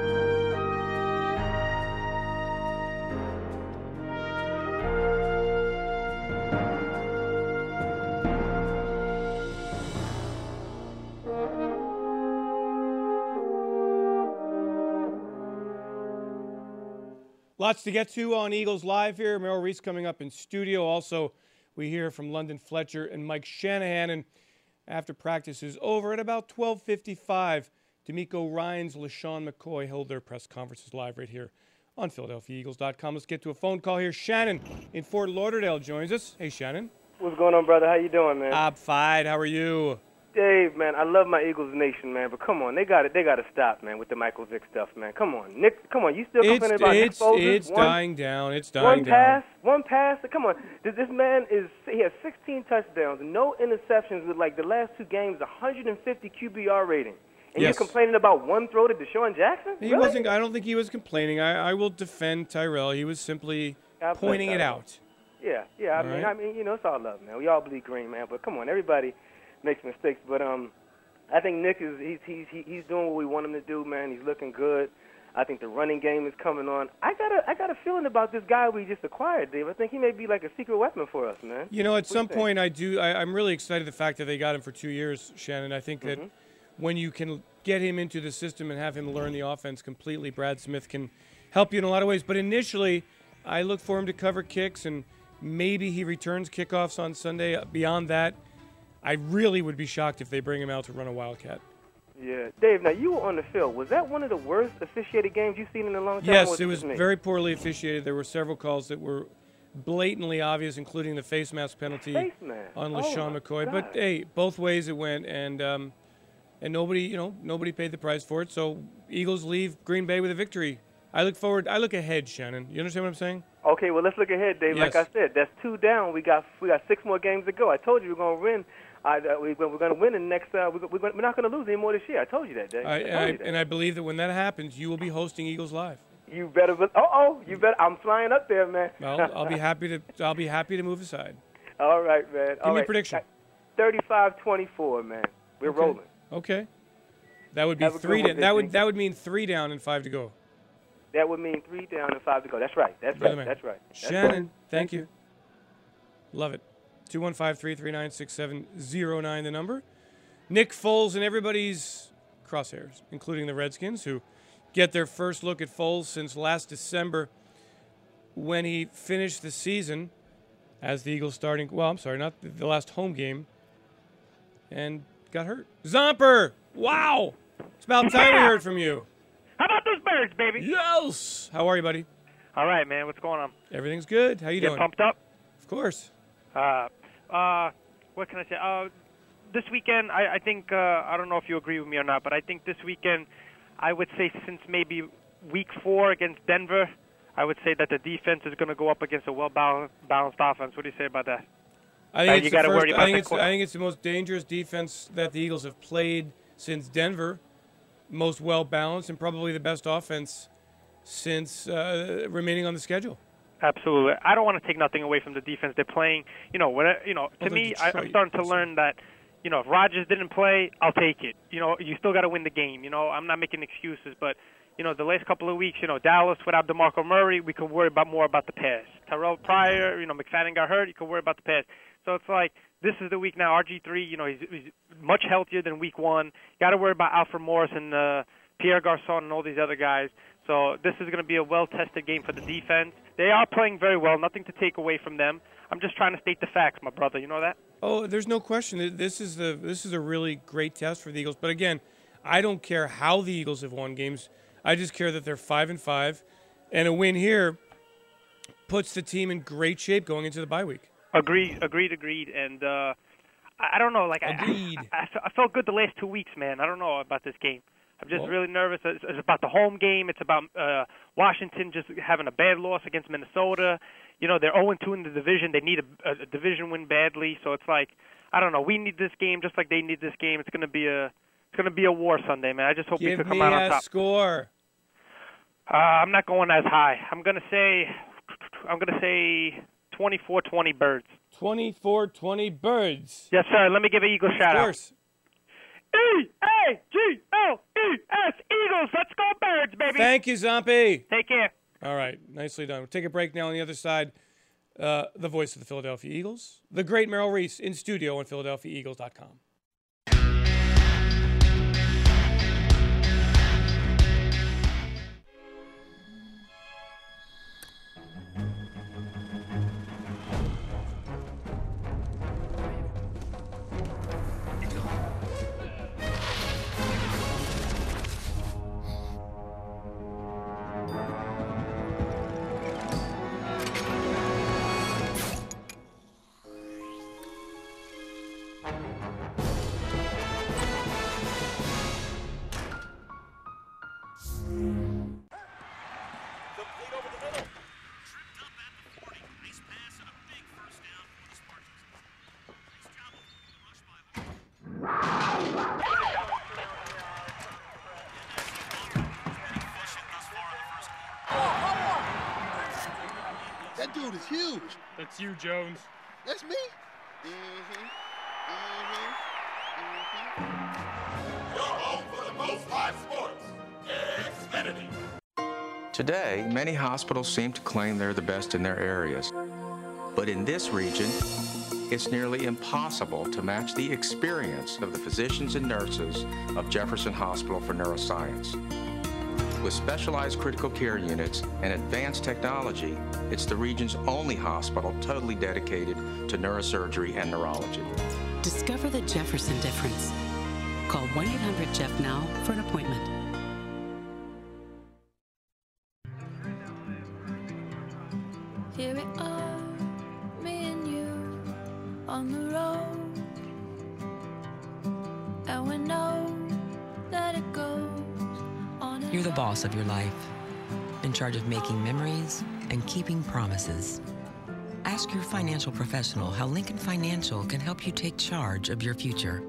Lots to get to on Eagles Live here. Merrill Reese coming up in studio. Also, we hear from London Fletcher and Mike Shanahan. And after practice is over at about 12:55, D'Amico Ryans, LaShawn McCoy held their press conferences live right here on PhiladelphiaEagles.com. Let's get to a phone call here. Shannon in Fort Lauderdale joins us. Hey, Shannon. What's going on, brother? How you doing, man? I'm fine. How are you? Dave, man, I love my Eagles Nation, man, but come on, they got to stop, man, with the Michael Vick stuff, man. Come on, Nick, come on, you still complaining about Nick Foles? It's dying down. It's dying down. One pass. Come on, this man he has 16 touchdowns, no interceptions with like the last 2 games, 150 QBR rating, and you're complaining about one throw to Deshaun Jackson? He wasn't. I don't think he was complaining. I will defend Tyrell. He was simply pointing it out. Yeah. I mean, you know, it's all love, man. We all bleed green, man. But come on, everybody makes mistakes, but I think Nick he's doing what we want him to do, man. He's looking good. I think the running game is coming on. I got a feeling about this guy we just acquired, Dave. I think he may be like a secret weapon for us, man. You know, at some point I'm really excited the fact that they got him for 2 years, Shannon. I think that when you can get him into the system and have him learn the offense completely, Brad Smith can help you in a lot of ways. But initially, I look for him to cover kicks, and maybe he returns kickoffs on Sunday. Beyond that, I really would be shocked if they bring him out to run a Wildcat. Yeah. Dave, now you were on the field. Was that one of the worst officiated games you've seen in a long time? Yes, it was very poorly officiated. There were several calls that were blatantly obvious, including the face mask penalty on LaShawn McCoy. God. But, hey, both ways it went, and nobody paid the price for it. So Eagles leave Green Bay with a victory. I look ahead, Shannon. You understand what I'm saying? Okay, well, let's look ahead, Dave. Yes. Like I said, that's 2 down. We got 6 more games to go. I told you we're going to win. We're going to win in the next. We're not going to lose any more this year. I told you that, Dave. And I believe that when that happens, you will be hosting Eagles Live. You better. You better. I'm flying up there, man. Well, I'll be happy to move aside. All right, man. Give me a prediction. 35-24, man. We're rolling. Okay. That would be 3 down. That would mean 3 down and 5 to go. That would mean 3 down and 5 to go. That's right. That's You're the right. man. That's right. That's Shannon, right. thank you. Love it. 215-339-6709, the number. Nick Foles and everybody's crosshairs, including the Redskins, who get their first look at Foles since last December when he finished the season as the Eagles starting, not the last home game, and got hurt. Zomper! Wow! It's about time we heard from you. How about those Birds, baby? Yes! How are you, buddy? All right, man. What's going on? Everything's good. How you Get doing? pumped up? Of course. What can I say? This weekend, I think, I don't know if you agree with me or not, but I think this weekend, I would say since maybe week 4 against Denver, I would say that the defense is going to go up against a well-balanced offense. What do you say about that? I think, you got to worry about I think it's the most dangerous defense that the Eagles have played since Denver, most well-balanced, and probably the best offense since remaining on the schedule. Absolutely. I don't want to take nothing away from the defense they're playing. To me, I'm starting to learn that, if Rodgers didn't play, I'll take it. You still got to win the game. I'm not making excuses, but, the last couple of weeks, Dallas without DeMarco Murray, we could worry more about the pass. Terrell Pryor, McFadden got hurt, you could worry about the pass. So it's like, this is the week now. RG3, he's much healthier than week 1. Got to worry about Alfred Morris and Pierre Garçon and all these other guys. So this is going to be a well-tested game for the defense. They are playing very well. Nothing to take away from them. I'm just trying to state the facts, my brother. You know that? Oh, there's no question. This is a really great test for the Eagles. But again, I don't care how the Eagles have won games. I just care that they're 5-5, and a win here puts the team in great shape going into the bye week. Agreed. And I don't know. Agreed. I felt good the last 2 weeks, man. I don't know about this game. I'm just really nervous. It's about the home game. It's about Washington just having a bad loss against Minnesota. They're 0-2 in the division. They need a division win badly. So it's like, I don't know. We need this game just like they need this game. It's going to be a war Sunday, man. I just hope we could come out on top. Give me a score. I'm not going as high. I'm going to say 24-20 Birds. 24-20 Birds. Yes, sir. Let me give an Eagles shout out. Of course. E-A-G-L-E-S, Eagles. Let's go Birds, baby. Thank you, Zombie. Take care. All right, nicely done. We'll take a break now. On the other side, the voice of the Philadelphia Eagles, the great Merrill Reese, in studio on PhiladelphiaEagles.com. That dude is huge. That's you, Jones. That's me. Your home for the most live sports. Xfinity. Today, many hospitals seem to claim they're the best in their areas. But in this region, it's nearly impossible to match the experience of the physicians and nurses of Jefferson Hospital for Neuroscience. With specialized critical care units and advanced technology, it's the region's only hospital totally dedicated to neurosurgery and neurology. Discover the Jefferson difference. Call 1-800-JEFF-NOW for an appointment. Here we are, me and you, on the road. And we know that it goes on. You're the boss of your life, in charge of making memories and keeping promises. Ask your financial professional how Lincoln Financial can help you take charge of your future.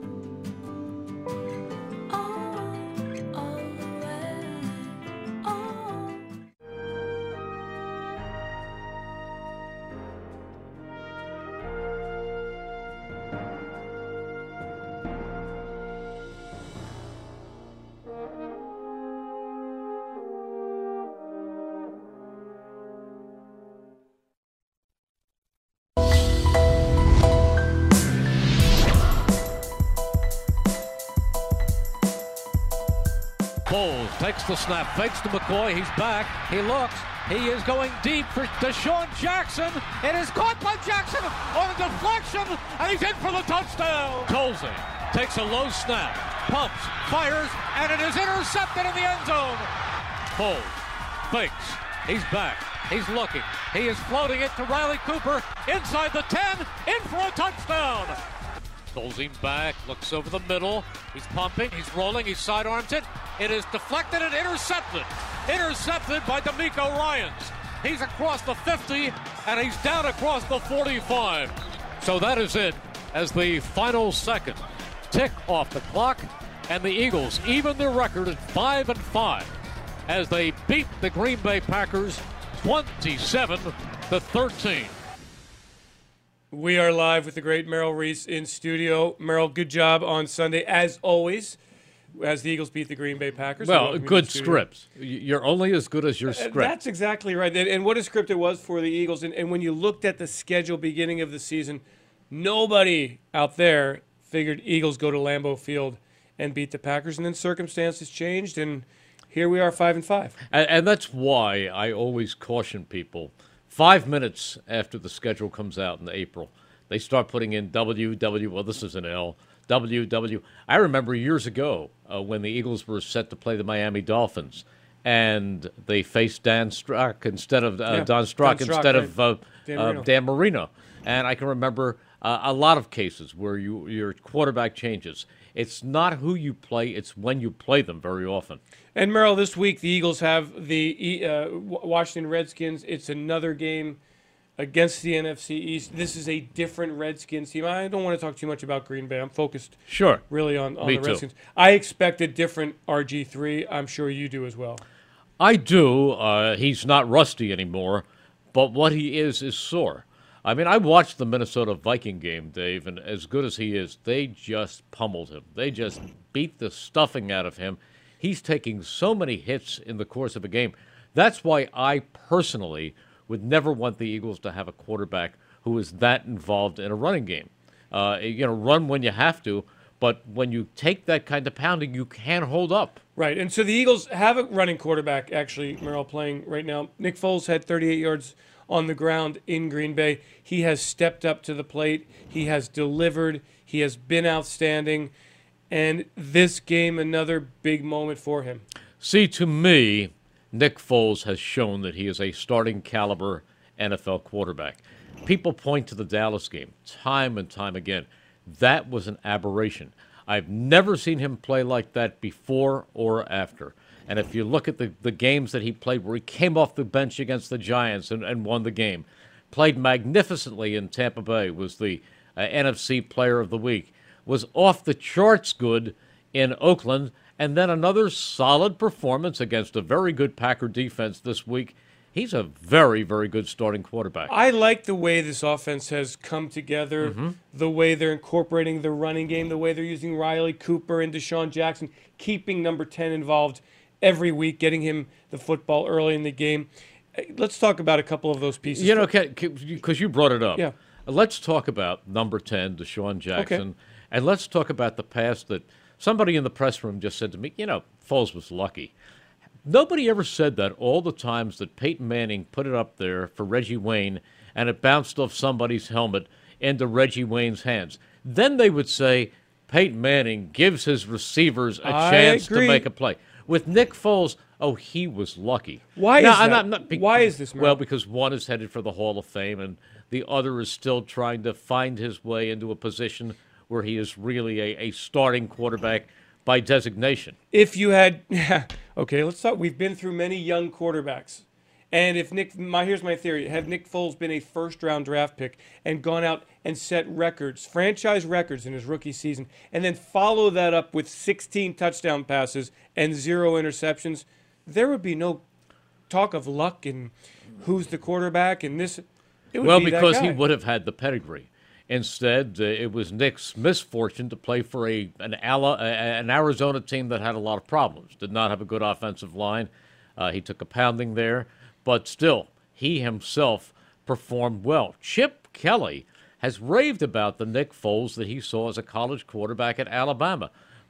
Foles takes the snap, fakes to McCoy. He's back. He looks. He is going deep for Deshaun Jackson. It is caught by Jackson on a deflection, and he's in for the touchdown. Colsey takes a low snap, pumps, fires, and it is intercepted in the end zone. Foles fakes. He's back. He's looking. He is floating it to Riley Cooper inside the 10, in for a touchdown. Colsey back, looks over the middle. He's pumping, he's rolling, he sidearms it. It is deflected and intercepted. Intercepted by D'Amico Ryans. He's across the 50, and he's down across the 45. So that is it as the final second tick off the clock, and the Eagles even their record at 5-5 as they beat the Green Bay Packers 27-13. We are live with the great Merrill Reese in studio. Merrill, good job on Sunday, as always, as the Eagles beat the Green Bay Packers. Well, good scripts. You're only as good as your script. That's exactly right. And what a script it was for the Eagles. And when you looked at the schedule beginning of the season, nobody out there figured Eagles go to Lambeau Field and beat the Packers. And then circumstances changed, and here we are 5-5. And that's why I always caution people. 5 minutes after the schedule comes out in April, they start putting in WW. Well, this is an L. WW. I remember years ago when the Eagles were set to play the Miami Dolphins, and they faced Dan Strzok instead of Don Strzok instead of Dan Marino. And I can remember a lot of cases where your quarterback changes. It's not who you play; it's when you play them very often. And Merrill, this week the Eagles have the Washington Redskins. It's another game against the NFC East. This is a different Redskins team. I don't want to talk too much about Green Bay. I'm focused really on the Redskins. I expect a different RG3. I'm sure you do as well. I do. He's not rusty anymore, but what he is sore. I mean, I watched the Minnesota Viking game, Dave, and as good as he is, they just pummeled him. They just beat the stuffing out of him. He's taking so many hits in the course of a game. That's why I personally would never want the Eagles to have a quarterback who is that involved in a running game. Run when you have to, but when you take that kind of pounding, you can't hold up. Right, and so the Eagles have a running quarterback, actually, Merrill, playing right now. Nick Foles had 38 yards on the ground in Green Bay. He has stepped up to the plate. He has delivered. He has been outstanding. And this game, another big moment for him. See, to me, Nick Foles has shown that he is a starting caliber NFL quarterback. People point to the Dallas game time and time again. That was an aberration. I've never seen him play like that before or after. And if you look at the games that he played where he came off the bench against the Giants and won the game, played magnificently in Tampa Bay, was the NFC Player of the Week, was off the charts good in Oakland, and then another solid performance against a very good Packer defense this week. He's a very, very good starting quarterback. I like the way this offense has come together, the way they're incorporating the running game, the way they're using Riley Cooper and Deshaun Jackson, keeping number 10 involved every week, getting him the football early in the game. Let's talk about a couple of those pieces. You know, because you brought it up. Yeah. Let's talk about number 10, Deshaun Jackson, and let's talk about the pass that somebody in the press room just said to me, Foles was lucky. Nobody ever said that all the times that Peyton Manning put it up there for Reggie Wayne and it bounced off somebody's helmet into Reggie Wayne's hands. Then they would say Peyton Manning gives his receivers a chance to make a play. With Nick Foles, he was lucky. Why is that? Why is this, Merrill? Well, because one is headed for the Hall of Fame and the other is still trying to find his way into a position where he is really a starting quarterback by designation. If you had, let's talk. We've been through many young quarterbacks, and if here's my theory: have Nick Foles been a first-round draft pick and gone out and set records, franchise records in his rookie season, and then follow that up with 16 touchdown passes and 0 interceptions, there would be no talk of luck and who's the quarteback and this. It would be because that guy. he would have had the pedigree. Instead, it was Nick's misfortune to play for an Arizona team that had a lot of problems, did not have a good offensive line. He took a pounding there, but still, he himself performed well. Chip Kelly has raved about the Nick Foles that he saw as a college quarterback at Alabama.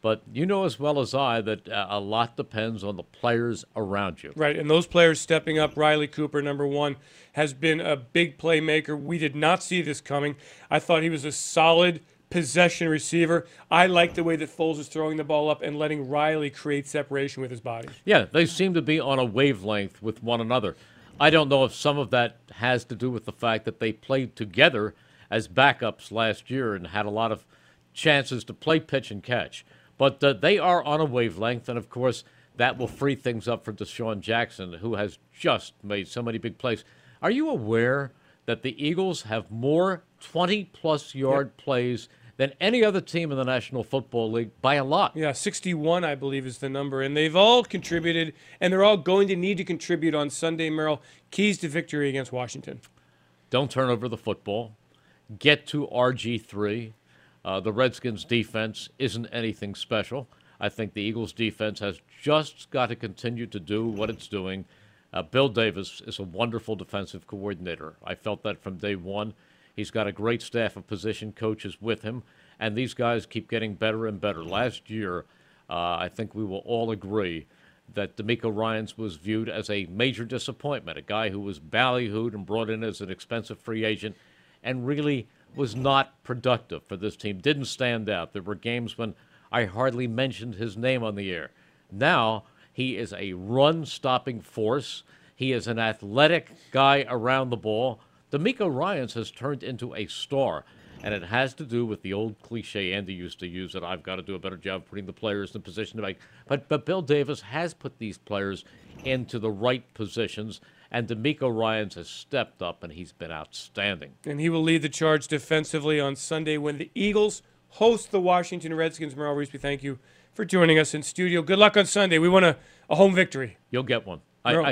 But you know as well as I that a lot depends on the players around you. Right, and those players stepping up. Riley Cooper, number one, has been a big playmaker. We did not see this coming. I thought he was a solid possession receiver. I like the way that Foles is throwing the ball up and letting Riley create separation with his body. Yeah, they seem to be on a wavelength with one another. I don't know if some of that has to do with the fact that they played together as backups last year and had a lot of chances to play pitch and catch. But they are on a wavelength, and of course, that will free things up for Deshaun Jackson, who has just made so many big plays. Are you aware that the Eagles have more 20-plus yard plays than any other team in the National Football League by a lot? Yeah, 61, I believe, is the number. And they've all contributed, and they're all going to need to contribute on Sunday, Merrill. Keys to victory against Washington. Don't turn over the football. Get to RG3. The Redskins' defense isn't anything special. I think the Eagles' defense has just got to continue to do what it's doing. Bill Davis is a wonderful defensive coordinator. I felt that from day one. He's got a great staff of position coaches with him, and these guys keep getting better and better. Last year, I think we will all agree that DeMeco Ryans was viewed as a major disappointment, a guy who was ballyhooed and brought in as an expensive free agent and really was not productive for this team, didn't stand out. There were games when I hardly mentioned his name on the air. Now he is a run-stopping force. He is an athletic guy around the ball. DeMeco Ryans has turned into a star, and it has to do with the old cliche Andy used to use that I've got to do a better job putting the players in position to make. But Bill Davis has put these players into the right positions, and DeMeco Ryans has stepped up, and he's been outstanding. And he will lead the charge defensively on Sunday when the Eagles host the Washington Redskins. Merrill Reese, we thank you for joining us in studio. Good luck on Sunday. We want a home victory. You'll get one.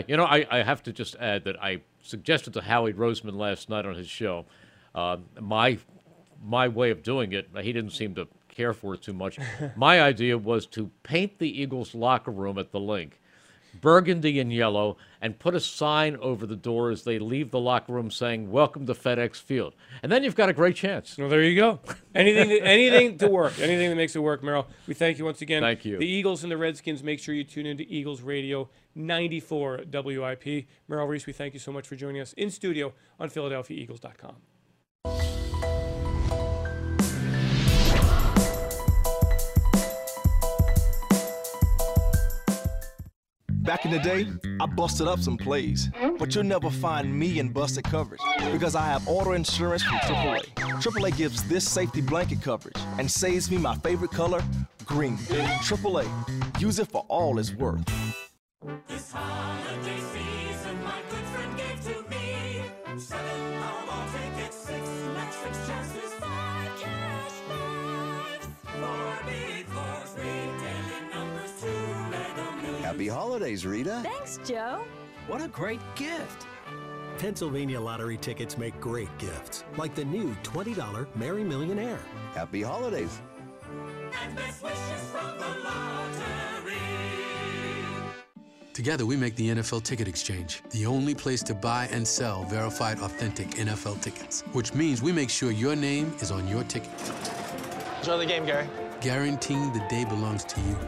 I have to just add that I suggested to Howie Roseman last night on his show, my way of doing it, he didn't seem to care for it too much. My idea was to paint the Eagles locker room at the Link burgundy and yellow and put a sign over the door as they leave the locker room saying, "Welcome to FedEx Field." And then you've got a great chance. Well, there you go. Anything to work. Anything that makes it work, Merrill. We thank you once again. Thank you. The Eagles and the Redskins, make sure you tune into Eagles Radio 94 WIP. Merrill Reese, we thank you so much for joining us in studio on PhiladelphiaEagles.com. Back in the day, I busted up some plays, but you'll never find me in busted coverage because I have auto insurance from AAA. AAA gives this safety blanket coverage and saves me my favorite color, green. AAA, use it for all it's worth. This holiday season, my good friend gave to me 7 Powerball tickets, 6 match fixtures, 5 cash prizes, 4 big fours, 3 daily numbers, 2 Mega Millions. Happy holidays, Rita. Thanks, Joe. What a great gift. Pennsylvania lottery tickets make great gifts, like the new $20 Merry Millionaire. Happy holidays. And best wishes from the lottery. Together, we make the NFL Ticket Exchange, the only place to buy and sell verified, authentic NFL tickets, which means we make sure your name is on your ticket. Enjoy the game, Gary. Guaranteeing the day belongs to you.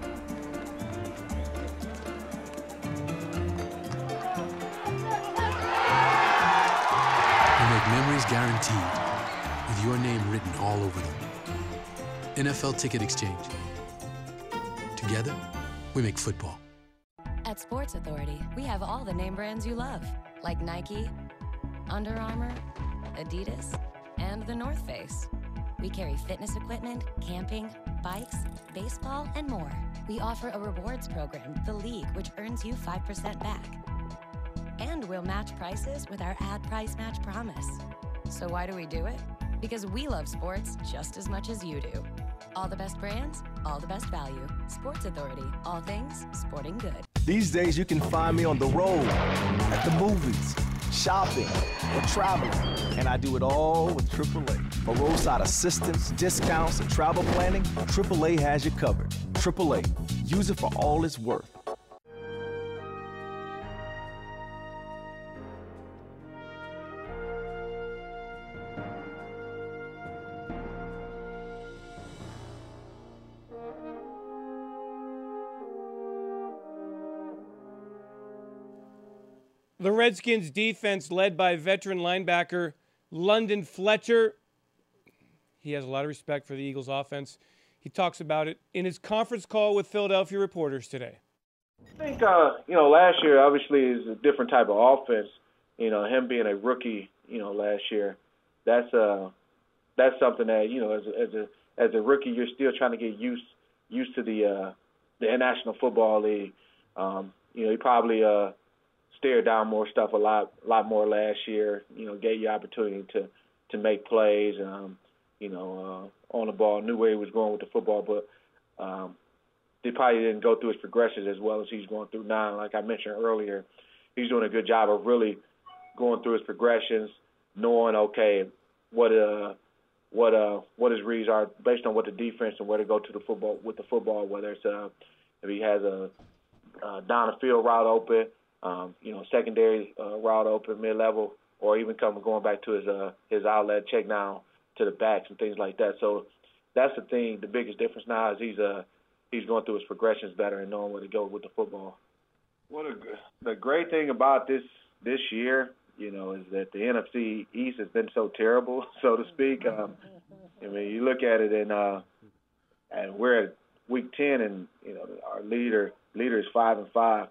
We make memories guaranteed, with your name written all over them. NFL Ticket Exchange. Together, we make football. At Sports Authority, we have all the name brands you love, like Nike, Under Armour, Adidas, and The North Face. We carry fitness equipment, camping, bikes, baseball, and more. We offer a rewards program, The League, which earns you 5% back. And we'll match prices with our ad price match promise. So why do we do it? Because we love sports just as much as you do. All the best brands, all the best value. Sports Authority, all things sporting good. These days, you can find me on the road, at the movies, shopping, or traveling. And I do it all with AAA. For roadside assistance, discounts, and travel planning, AAA has you covered. AAA, use it for all it's worth. The Redskins defense led by veteran linebacker London Fletcher. He has a lot of respect for the Eagles offense. He talks about it in his conference call with Philadelphia reporters today. I think, last year obviously is a different type of offense. Him being a rookie, last year, that's something that, as a rookie, you're still trying to get used to the National Football League. He probably stared down more stuff a lot more last year. Gave you opportunity to make plays. On the ball, knew where he was going with the football, but they probably didn't go through his progressions as well as he's going through now. Like I mentioned earlier, he's doing a good job of really going through his progressions, knowing what his reads are based on what the defense and where to go to the football with the football. Whether it's if he has a down the field route open, secondary route open, mid level, or even going back to his outlet check down to the backs and things like that. So that's the thing. The biggest difference now is he's going through his progressions better and knowing where to go with the football. Well, the great thing about this year, is that the NFC East has been so terrible, so to speak. You look at it and we're at week 10, and our leader is 5-5.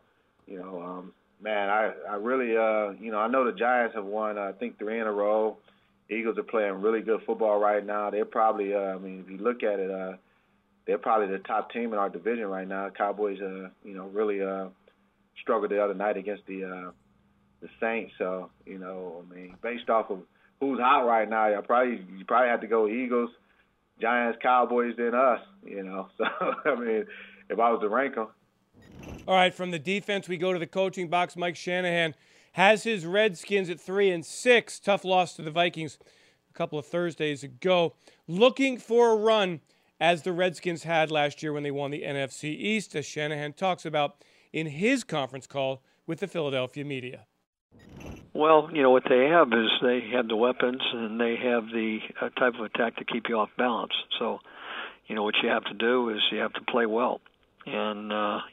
Man, I really I know the Giants have won I think 3 in a row. Eagles are playing really good football right now. They're probably, if you look at it, they're probably the top team in our division right now. Cowboys, really struggled the other night against the Saints. So, based off of who's hot right now, you probably have to go Eagles, Giants, Cowboys, then us. So if I was to rank them. All right, from the defense, we go to the coaching box. Mike Shanahan has his Redskins at 3-6. Tough loss to the Vikings a couple of Thursdays ago. Looking for a run as the Redskins had last year when they won the NFC East, as Shanahan talks about in his conference call with the Philadelphia media. Well, what they have is they have the weapons and they have the type of attack to keep you off balance. So, what you have to do is you have to play well. And,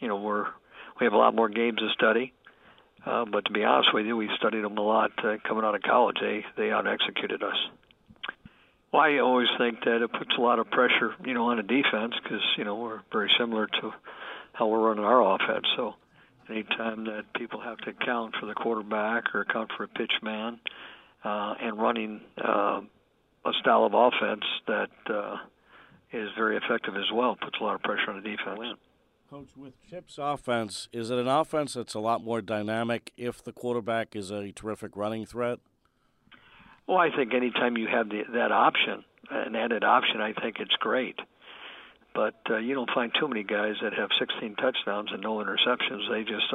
we have a lot more games to study. But to be honest with you, we studied them a lot coming out of college. They out-executed us. Well, I always think that it puts a lot of pressure, on a defense because, we're very similar to how we're running our offense. So anytime that people have to account for the quarterback or account for a pitch man and running a style of offense that is very effective as well, puts a lot of pressure on the defense. Coach, with Chip's offense, is it an offense that's a lot more dynamic if the quarterback is a terrific running threat? Well, I think anytime you have that option, an added option, I think it's great. But you don't find too many guys that have 16 touchdowns and no interceptions. They just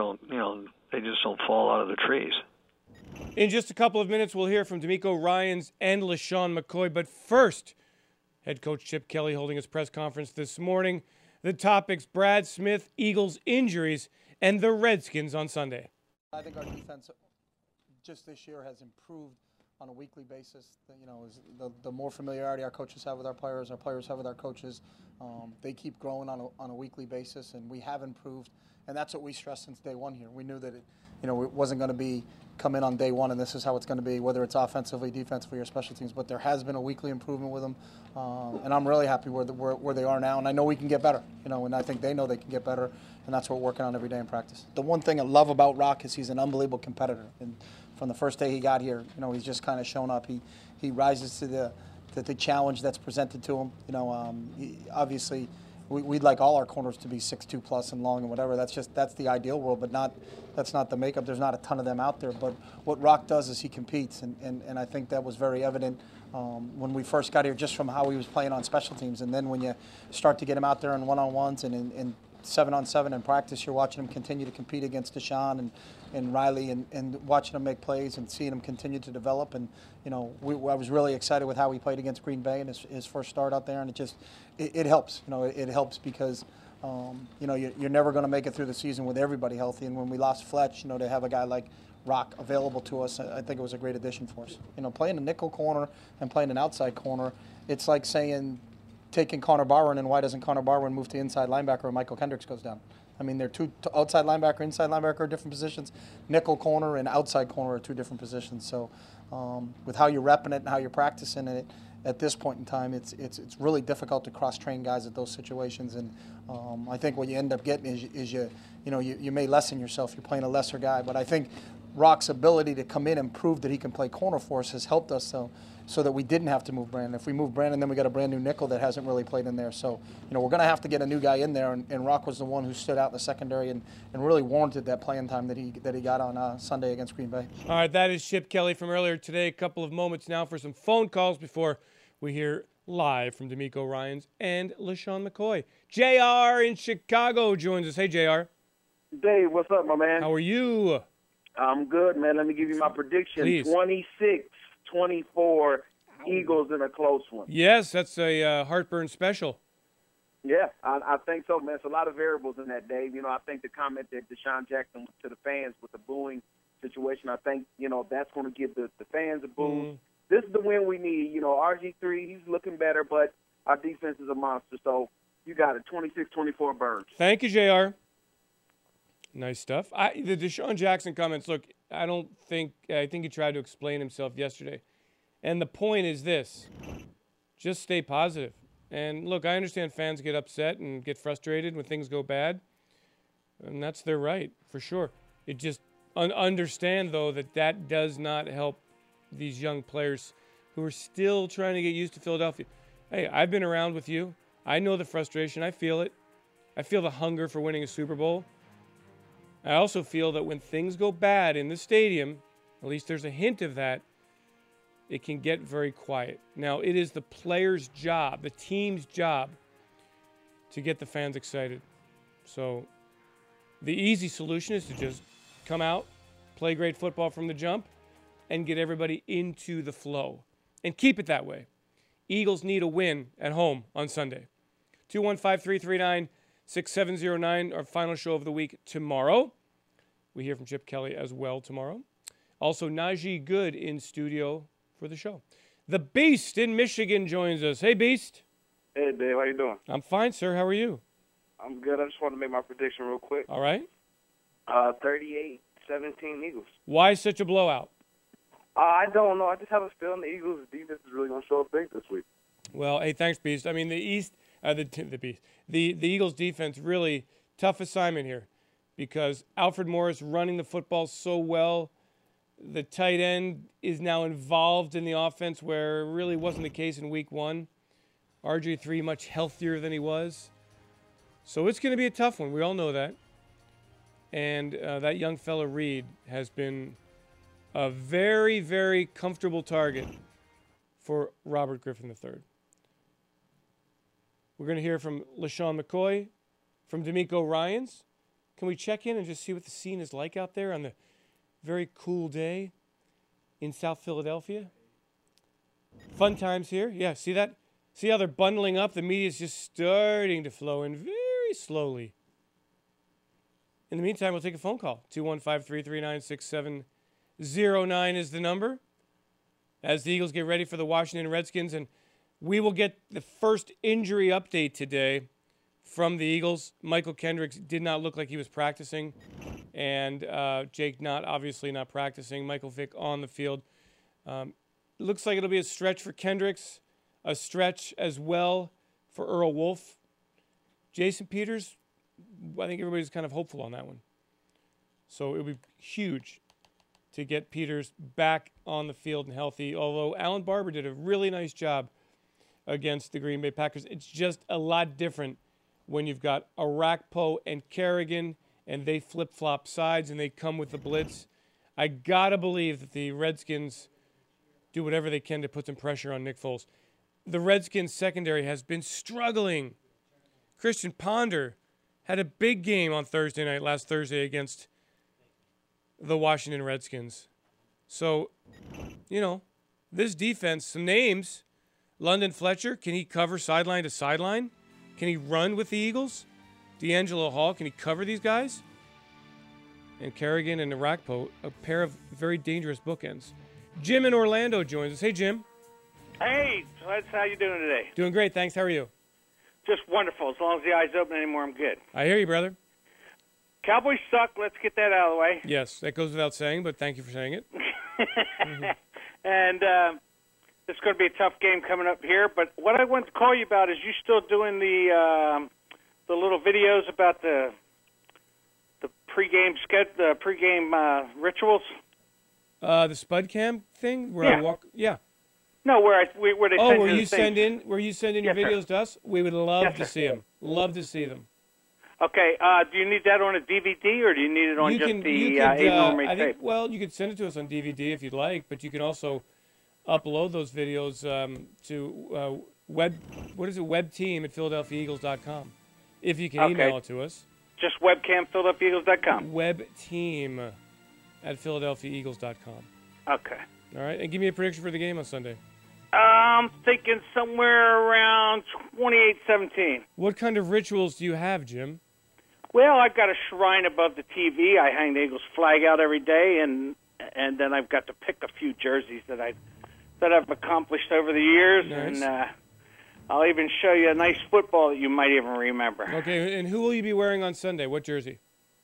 don't fall out of the trees. In just a couple of minutes, we'll hear from D'Amico Ryans and LaShawn McCoy. But first, head coach Chip Kelly holding his press conference this morning. The topics: Brad Smith, Eagles injuries, and the Redskins on Sunday. I think our defense just this year has improved on a weekly basis. The more familiarity our coaches have with our players have with our coaches, they keep growing on a weekly basis, and we have improved. And that's what we stressed since day one here. We knew that it wasn't going to come in on day one, and this is how it's going to be, whether it's offensively, defensively, or special teams. But there has been a weekly improvement with them, and I'm really happy where they are now. And I know we can get better, and I think they know they can get better, and that's what we're working on every day in practice. The one thing I love about Rock is he's an unbelievable competitor, and from the first day he got here, he's just kind of shown up. He rises to the challenge that's presented to him. Obviously, we'd like all our corners to be 6'2 plus and long and whatever. That's the ideal world, but that's not the makeup. There's not a ton of them out there. But what Rock does is he competes, and I think that was very evident when we first got here, just from how he was playing on special teams. And then when you start to get him out there in one-on-ones and in 7-on-7 in practice, you're watching him continue to compete against Deshaun and Riley and watching him make plays and seeing him continue to develop. And, I was really excited with how he played against Green Bay in his first start out there. And it helps. It helps because, you're never going to make it through the season with everybody healthy. And when we lost Fletch, to have a guy like Rock available to us, I think it was a great addition for us. Playing a nickel corner and playing an outside corner, it's like saying taking Connor Barwin, and why doesn't Connor Barwin move to inside linebacker when Michael Kendricks goes down? I mean, they're two outside linebacker, inside linebacker are different positions. Nickel corner and outside corner are two different positions. So with how you're repping it and how you're practicing it, at this point in time, it's really difficult to cross-train guys at those situations. And I think what you end up getting is you may lessen yourself. You're playing a lesser guy. But I think Rock's ability to come in and prove that he can play corner for us has helped us so that we didn't have to move Brandon. If we move Brandon, then we got a brand new nickel that hasn't really played in there. So, we're going to have to get a new guy in there, and Rock was the one who stood out in the secondary and really warranted that playing time that he got on Sunday against Green Bay. All right, that is Chip Kelly from earlier today. A couple of moments now for some phone calls before we hear live from D'Amico Ryans and LaShawn McCoy. JR in Chicago joins us. Hey, JR. Dave, what's up, my man? How are you? I'm good, man. Let me give you my prediction. Please. 26-24, Eagles in a close one. Yes, that's a heartburn special. Yeah, I think so, man. It's a lot of variables in that, Dave. I think the comment that Deshaun Jackson to the fans with the booing situation, I think, that's going to give the fans a boost. This is the win we need. RG3, he's looking better, but our defense is a monster. So you got it, 26-24 Birds. Thank you, JR. Nice stuff. The Deshaun Jackson comments, look, I think he tried to explain himself yesterday. And the point is this, just stay positive. And look, I understand fans get upset and get frustrated when things go bad. And that's their right, for sure. It just understand, though, that does not help these young players who are still trying to get used to Philadelphia. Hey, I've been around with you. I know the frustration. I feel it. I feel the hunger for winning a Super Bowl. I also feel that when things go bad in the stadium, at least there's a hint of that, it can get very quiet. Now, it is the player's job, the team's job, to get the fans excited. So the easy solution is to just come out, play great football from the jump, and get everybody into the flow. And keep it that way. Eagles need a win at home on Sunday. 215-339-6709, our final show of the week tomorrow. We hear from Chip Kelly as well tomorrow. Also, Najee Good in studio for the show. The Beast in Michigan joins us. Hey, Beast. Hey, Dave. How you doing? I'm fine, sir. How are you? I'm good. I just want to make my prediction real quick. All right. 38-17 Eagles. Why such a blowout? I don't know. I just have a feeling the Eagles' defense is really going to show up big this week. Well, hey, thanks, Beast. I mean, the Eagles' defense, really tough assignment here because Alfred Morris running the football so well. The tight end is now involved in the offense where it really wasn't the case in week one. RG3 much healthier than he was. So it's going to be a tough one. We all know that. And that young fella Reed has been a very, very comfortable target for Robert Griffin III. We're going to hear from LaShawn McCoy, from D'Amico Ryans. Can we check in and just see what the scene is like out there on the very cool day in South Philadelphia? Fun times here. Yeah, see that? See how they're bundling up? The media's just starting to flow in very slowly. In the meantime, we'll take a phone call. 215-339-6709 is the number. As the Eagles get ready for the Washington Redskins, and we will get the first injury update today from the Eagles. Michael Kendricks did not look like he was practicing, and Jake Knott obviously not practicing. Michael Vick on the field. Looks like it'll be a stretch for Kendricks, a stretch as well for Earl Wolf. Jason Peters, I think everybody's kind of hopeful on that one. So it'll be huge to get Peters back on the field and healthy, although Alan Barber did a really nice job against the Green Bay Packers. It's just a lot different when you've got Arakpo and Kerrigan, and they flip-flop sides, and they come with the blitz. I got to believe that the Redskins do whatever they can to put some pressure on Nick Foles. The Redskins secondary has been struggling. Christian Ponder had a big game on last Thursday against the Washington Redskins. So, this defense, some names. London Fletcher, can he cover sideline to sideline? Can he run with the Eagles? D'Angelo Hall, can he cover these guys? And Kerrigan and Arakpo, a pair of very dangerous bookends. Jim in Orlando joins us. Hey, Jim. Hey, Fletch, how you doing today? Doing great, thanks. How are you? Just wonderful. As long as the eye's open anymore, I'm good. I hear you, brother. Cowboys suck. Let's get that out of the way. Yes, that goes without saying, but thank you for saying it. And it's going to be a tough game coming up here. But what I wanted to call you about is you still doing the little videos about the pregame rituals. The Spud Cam thing where I walk. Yeah. No, where they oh, send where you you the send things. in your Yes, videos sir. to us? We would love Yes, to sir. see them. Love to see them. Okay. Do you need that on a DVD or do you need it on just the 8mm I tape? think, well, you could send it to us on DVD if you'd like, but you can also upload those videos to webteam@philadelphiaeagles.com if you can Okay. email it to us. Just webcam@philadelphiaeagles.com. Webteam@philadelphiaeagles.com. Okay. All right, and give me a prediction for the game on Sunday. I'm thinking somewhere around 28-17. What kind of rituals do you have, Jim? Well, I've got a shrine above the TV. I hang the Eagles flag out every day, and then I've got to pick a few jerseys that I've accomplished over the years, Nice. and I'll even show you a nice football that you might even remember. Okay, and who will you be wearing on Sunday? What jersey?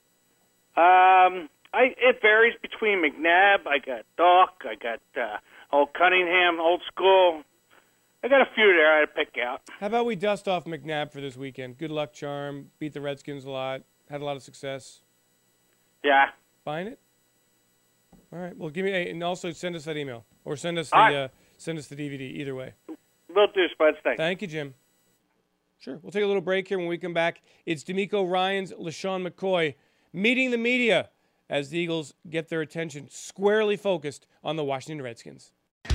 It varies between McNabb. I got Doc. I got old Cunningham, old school. I got a few there I had to pick out. How about we dust off McNabb for this weekend? Good luck charm. Beat the Redskins a lot. Had a lot of success. Yeah. Buying it? All right. Well, give me and also send us that email or send us All the right. send us the DVD. Either way. Will do, Spuds. Thanks. Thank you, Jim. Sure. We'll take a little break here. When we come back, it's D'Amico Ryans, LaShawn McCoy meeting the media as the Eagles get their attention squarely focused on the Washington Redskins.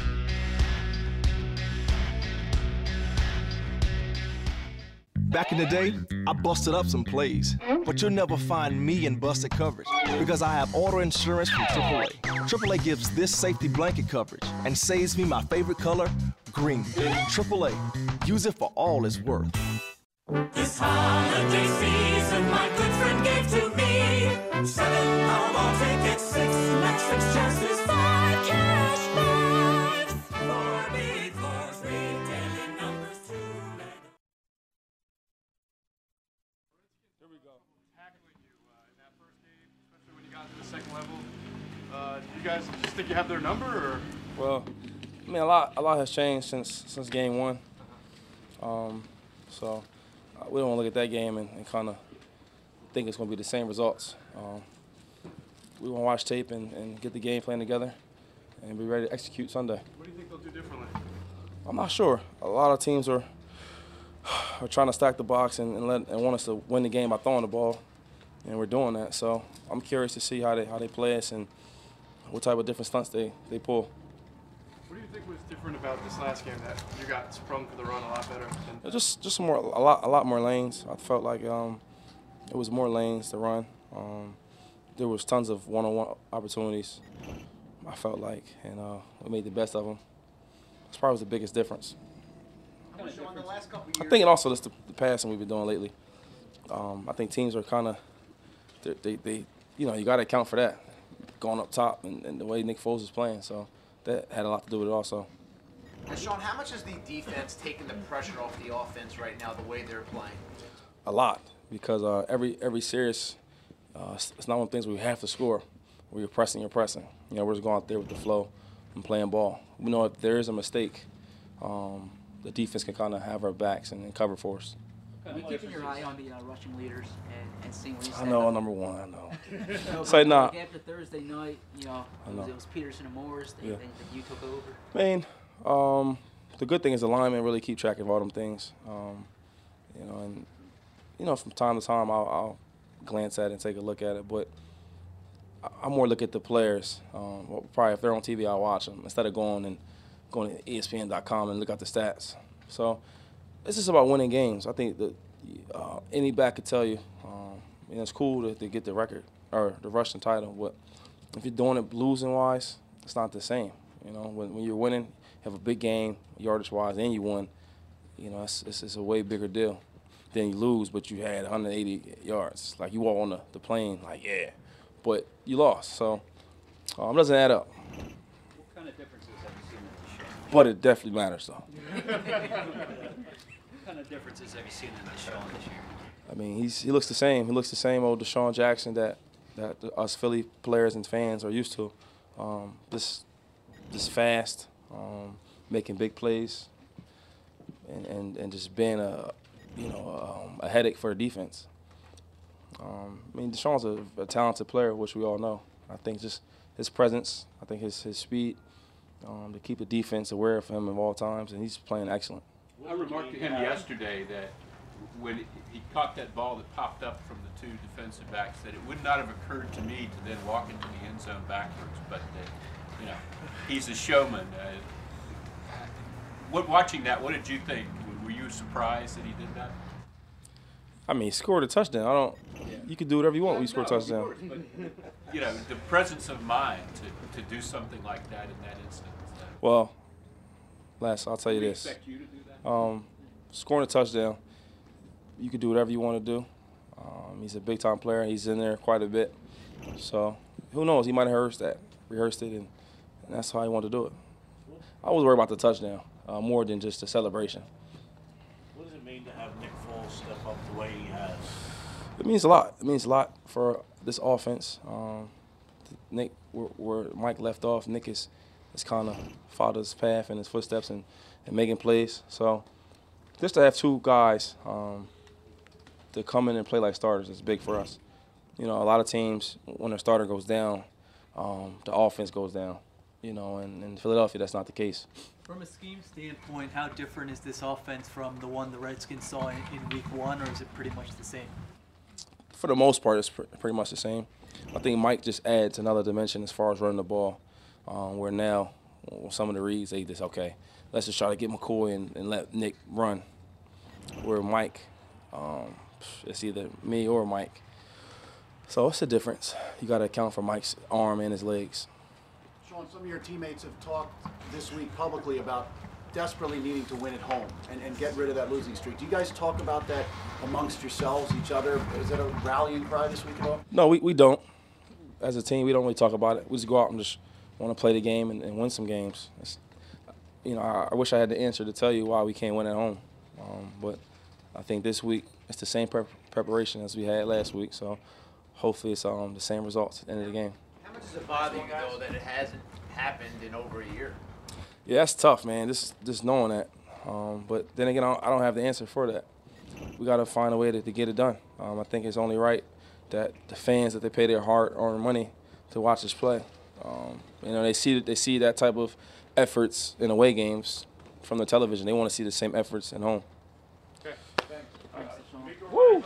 Back in the day, I busted up some plays, but you'll never find me in busted coverage because I have auto insurance from AAA. AAA gives this safety blanket coverage and saves me my favorite color, green. AAA, use it for all it's worth. This holiday season, my good friend gave to me 7 Powerball tickets, 6 match chances, 5 cash fives, 4 big fours, 3 daily numbers, 2 Here we go. Tackling you in that first game, especially when you got to the second level. Do you guys just think you have their number, or? Well, I mean, a lot has changed since game one. So we don't want to look at that game and kind of think it's going to be the same results. We want to watch tape and get the game plan together and be ready to execute Sunday. What do you think they'll do differently? I'm not sure. A lot of teams are trying to stack the box and want us to win the game by throwing the ball, and we're doing that. So I'm curious to see how they play us and what type of different stunts they pull. What do you think was different about this last game that you got sprung for the run a lot better? Just a lot more lanes. I felt like it was more lanes to run. There was tons of one-on-one opportunities, I felt like, and we made the best of them. That's probably the biggest difference. The last couple I think, and also just the passing we've been doing lately. I think teams are kind of, they you got to account for that, going up top and the way Nick Foles is playing. So that had a lot to do with it also. Sean, how much is the defense taking the pressure off the offense right now, the way they're playing? A lot, because every series, it's not one of the things we have to score. Where you're pressing, we're just going out there with the flow and playing ball. We know if there is a mistake, the defense can kind of have our backs and cover for us. Are you keeping your eye on the rushing leaders and seeing where you I stand? know, number one, I know. No, Say but nah. like after Thursday night, it was Peterson and Morris that you took over. I mean, the good thing is the linemen really keep track of all them things. And from time to time I'll glance at it and take a look at it, but I more look at the players. Probably if they're on TV, I'll watch them instead of going to ESPN.com and look at the stats. So it's just about winning games. I think that any back could tell you, it's cool to get the record or the rushing title, but if you're doing it losing wise, it's not the same. When you're winning, you have a big game yardage wise, and you won. It's a way bigger deal than you lose, but you had 180 yards. Like you walk on the plane, like yeah, but you lost. So it doesn't add up. What kind of differences have you seen in the show? But it definitely matters, though. What kind of differences have you seen in Deshaun this year? I mean, he looks the same. He looks the same old Deshaun Jackson that us Philly players and fans are used to. Just fast, making big plays, and just being a headache for the defense. I mean, Deshaun's a talented player, which we all know. I think just his presence, I think his speed, to keep the defense aware of him at all times, and he's playing excellent. I remarked to him yesterday that when he caught that ball that popped up from the two defensive backs, that it would not have occurred to me to then walk into the end zone backwards. But he's a showman. Watching that, what did you think? Were you surprised that he did that? I mean, he scored a touchdown. You can do whatever you want when you score a touchdown. But, the presence of mind to do something like that in that instance. Well, Les, I'll tell you Do we this. expect you to do that? Scoring a touchdown, you can do whatever you want to do. He's a big-time player. He's in there quite a bit. So, who knows? He might have rehearsed it, and that's how he wanted to do it. I was worried about the touchdown more than just the celebration. What does it mean to have Nick Foles step up the way he has? It means a lot. It means a lot for this offense. Nick, where Mike left off, Nick is kind of followed his path and his footsteps and making plays. So just to have two guys to come in and play like starters is big for us. A lot of teams, when their starter goes down, the offense goes down. And in Philadelphia, that's not the case. From a scheme standpoint, how different is this offense from the one the Redskins saw in Week 1, or is it pretty much the same? For the most part, it's pretty much the same. I think Mike just adds another dimension as far as running the ball, where now some of the reads, they just, okay, let's just try to get McCoy and let Nick run. Where Mike, it's either me or Mike. So it's a difference. You got to account for Mike's arm and his legs. Sean, some of your teammates have talked this week publicly about desperately needing to win at home and get rid of that losing streak. Do you guys talk about that amongst yourselves, each other? Is that a rallying cry this week at all? No, we don't. As a team, we don't really talk about it. We just go out and just want to play the game and win some games. I wish I had the answer to tell you why we can't win at home. But I think this week it's the same preparation as we had last week. So hopefully it's the same results at the end of the game. How much does it bother you, though, that it hasn't happened in over a year? Yeah, that's tough, man. Just knowing that. But then again, I don't have the answer for that. We got to find a way to get it done. I think it's only right that the fans, that they pay their hard-earned money to watch us play. They see that type of efforts in away games from the television. They want to see the same efforts at home. Okay, thanks. Woo!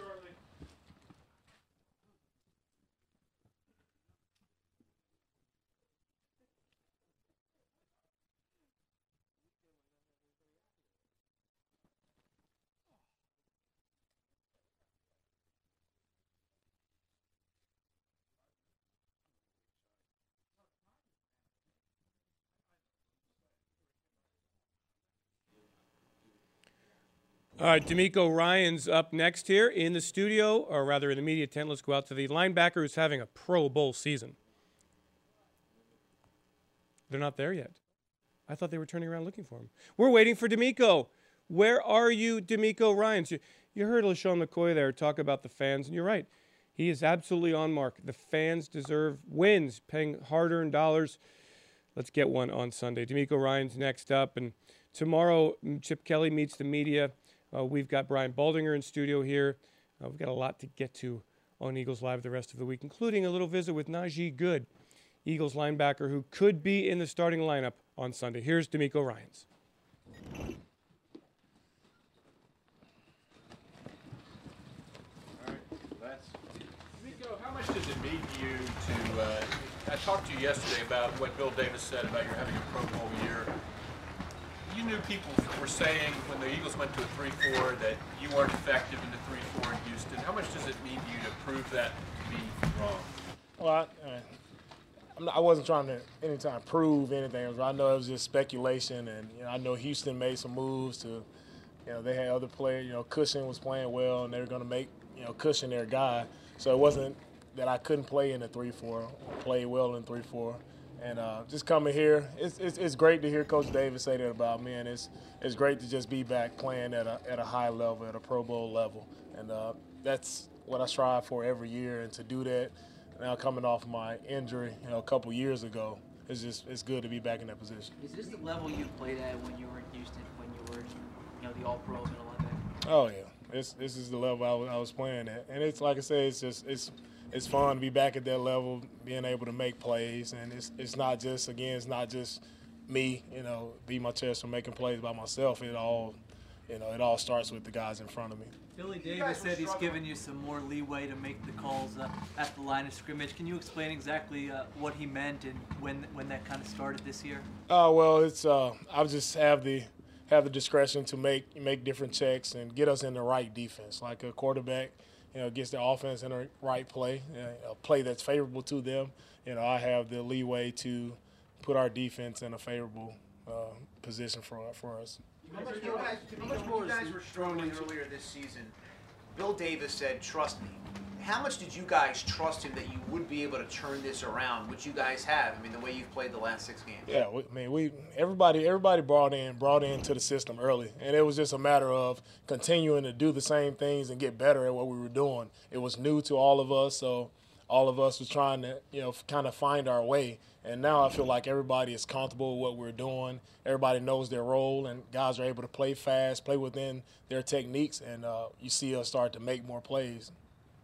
All right, D'Amico Ryan's up next here in the studio, or rather in the media tent. Let's go out to the linebacker who's having a Pro Bowl season. They're not there yet. I thought they were turning around looking for him. We're waiting for D'Amico. Where are you, D'Amico Ryans? You heard LaShawn McCoy there talk about the fans, and you're right. He is absolutely on mark. The fans deserve wins, paying hard-earned dollars. Let's get one on Sunday. D'Amico Ryan's next up, and tomorrow Chip Kelly meets the media. We've got Brian Baldinger in studio here. We've got a lot to get to on Eagles Live the rest of the week, including a little visit with Najee Good, Eagles linebacker who could be in the starting lineup on Sunday. Here's D'Amico Ryans. All right, D'Amico, how much does it mean to you I talked to you yesterday about what Bill Davis said about you having a Pro Bowl year. You knew people were saying when the Eagles went to a 3-4 that you weren't effective in the 3-4 in Houston. How much does it mean to you to prove that to be wrong? Well, I wasn't trying to anytime prove anything. I know it was just speculation, and I know Houston made some moves to, they had other players. Cushion was playing well, and they were going to make Cushion their guy. So it wasn't that I couldn't play in the 3-4, play well in 3-4, And just coming here, it's great to hear Coach Davis say that about me, and it's great to just be back playing at a high level, at a Pro Bowl level, and that's what I strive for every year. And to do that now, coming off my injury, a couple years ago, it's good to be back in that position. Is this the level you played at when you were in Houston, when you were, the All-Pro middle linebacker? Oh yeah, this is the level I was playing at, and it's like I said, it's fun to be back at that level, being able to make plays, and it's not just me, beat my chest or making plays by myself. It all starts with the guys in front of me. Billy Davis said he's given you some more leeway to make the calls at the line of scrimmage. Can you explain exactly what he meant and when that kind of started this year? Well, it's I just have the discretion to make different checks and get us in the right defense, like a quarterback. Gets the offense in the right play, a play that's favorable to them. I have the leeway to put our defense in a favorable position for us. How much you guys were struggling earlier this season. Bill Davis said, "Trust me." How much did you guys trust him that you would be able to turn this around, which you guys have? I mean, the way you've played the last 6 games. Yeah, everybody brought into the system early, and it was just a matter of continuing to do the same things and get better at what we were doing. It was new to all of us, so all of us was trying to, kind of find our way. And now I feel like everybody is comfortable with what we're doing. Everybody knows their role, and guys are able to play fast, play within their techniques, and you see us start to make more plays.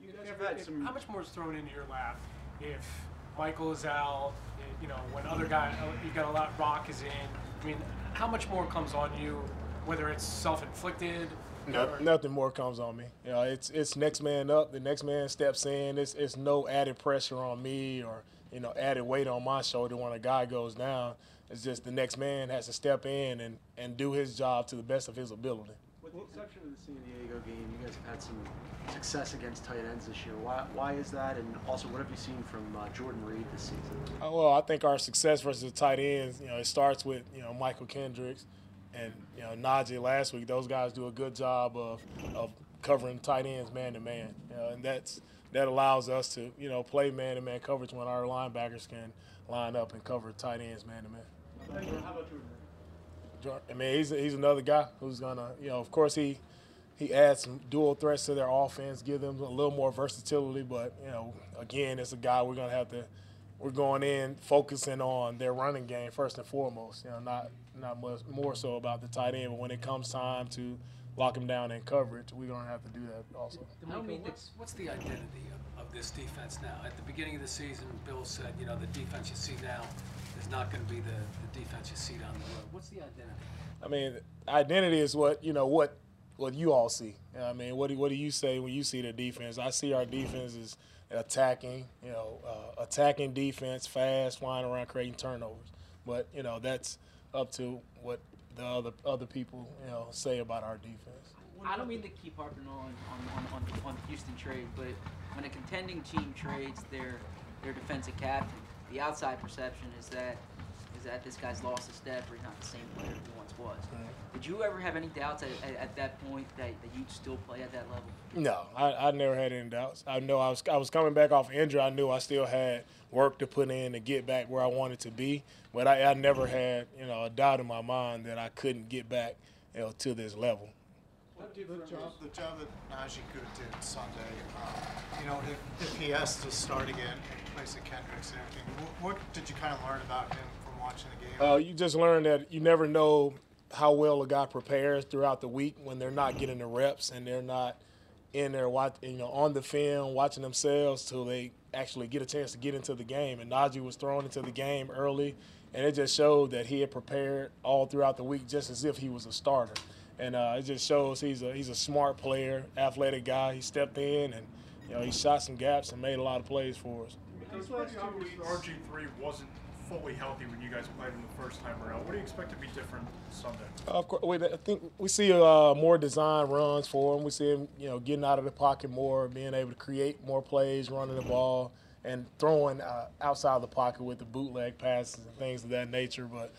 How much more is thrown into your lap if Michael is out, when other guys, you got a lot, Rock is in? I mean, how much more comes on you, whether it's self-inflicted? Nothing more comes on me. It's next man up. The next man steps in. It's no added pressure on me or added weight on my shoulder when a guy goes down. It's just the next man has to step in and do his job to the best of his ability. With the exception of the San Diego game, you guys have had some success against tight ends this year. Why is that? And also, what have you seen from Jordan Reed this season? Well, I think our success versus the tight ends, it starts with Michael Kendricks and Najee last week. Those guys do a good job of covering tight ends man to man, and that allows us to play man to man coverage when our linebackers can line up and cover tight ends man to man. How about Jordan? I mean, he's another guy who's gonna, of course he adds some dual threats to their offense, give them a little more versatility. But again, it's a guy we're going in focusing on their running game first and foremost. Not much more so about the tight end. But when it comes time to lock him down in coverage, we're gonna have to do that also. What's the identity of this defense now? At the beginning of the season, Bill said, the defense you see now is not going to be the defense you see down the road. What's the identity? I mean, identity is what you all see. I mean, what do you say when you see the defense? I see our defense as attacking defense, fast, flying around, creating turnovers. But that's up to what the other people say about our defense. I don't mean to keep harping on the Houston trade, but when a contending team trades their defensive captain, the outside perception is that this guy's lost a step or he's not the same player he once was. Right. Did you ever have any doubts at that point that you'd still play at that level? No, I never had any doubts. I know I was coming back off injury. I knew I still had work to put in to get back where I wanted to be, but I never had a doubt in my mind that I couldn't get back to this level. The job that Najee Good did Sunday, if he has to start again in place of Kendricks and everything, what did you kind of learn about him from watching the game? You just learn that you never know how well a guy prepares throughout the week when they're not getting the reps and they're not in there on the film watching themselves till they actually get a chance to get into the game. And Najee was thrown into the game early, and it just showed that he had prepared all throughout the week just as if he was a starter. And it just shows he's a smart player, athletic guy. He stepped in and he shot some gaps and made a lot of plays for us. It's pretty obvious RG3 wasn't fully healthy when you guys played him the first time around. What do you expect to be different Sunday? Of course, I think we see more design runs for him. We see him, getting out of the pocket more, being able to create more plays, running the ball, and throwing outside the pocket with the bootleg passes and things of that nature. But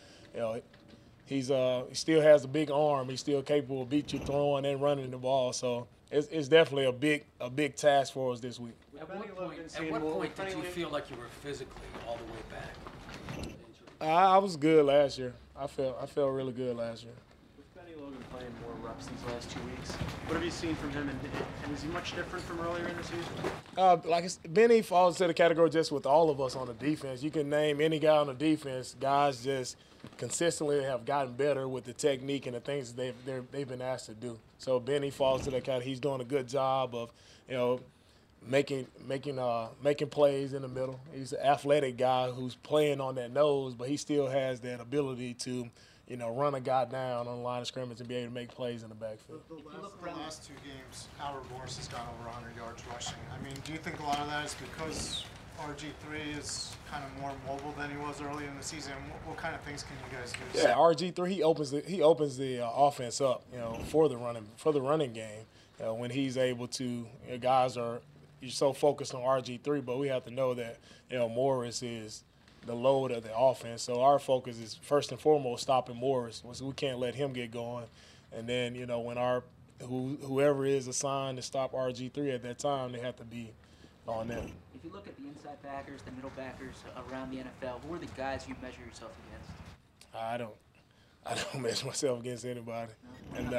he still has a big arm. He's still capable of beat you throwing and running the ball. So it's definitely a big task for us this week. At what point did you feel like you were physically all the way back? I was good last year. I felt really good last year. With Benny Logan playing more reps these last 2 weeks, what have you seen from him, and is he much different from earlier in the season? Benny falls to the category just with all of us on the defense. You can name any guy on the defense. Guys just consistently have gotten better with the technique and the things that they've been asked to do. So Benny falls to that category. He's doing a good job of, making plays in the middle. He's an athletic guy who's playing on that nose, but he still has that ability to, run a guy down on the line of scrimmage and be able to make plays in the backfield. The last 2 games, Albert Morris has gone over 100 yards rushing. I mean, do you think a lot of that is because RG3 is kind of more mobile than he was early in the season? What kind of things can you guys do? Yeah, RG3 he opens the offense up, for the running game. When he's able to, you're so focused on RG3, but we have to know that Morris is the load of the offense. So our focus is first and foremost stopping Morris. So we can't let him get going. And then when whoever is assigned to stop RG3 at that time, they have to be on them. If you look at the inside backers, the middle backers around the NFL, who are the guys you measure yourself against? I don't measure myself against anybody. And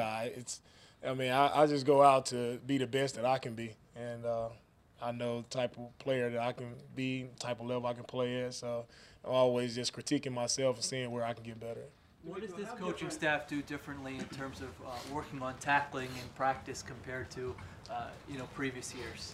I just go out to be the best that I can be. And I know the type of player that I can be, the type of level I can play at. So I'm always just critiquing myself and seeing where I can get better. What does this coaching staff do differently in terms of working on tackling in practice compared to, previous years?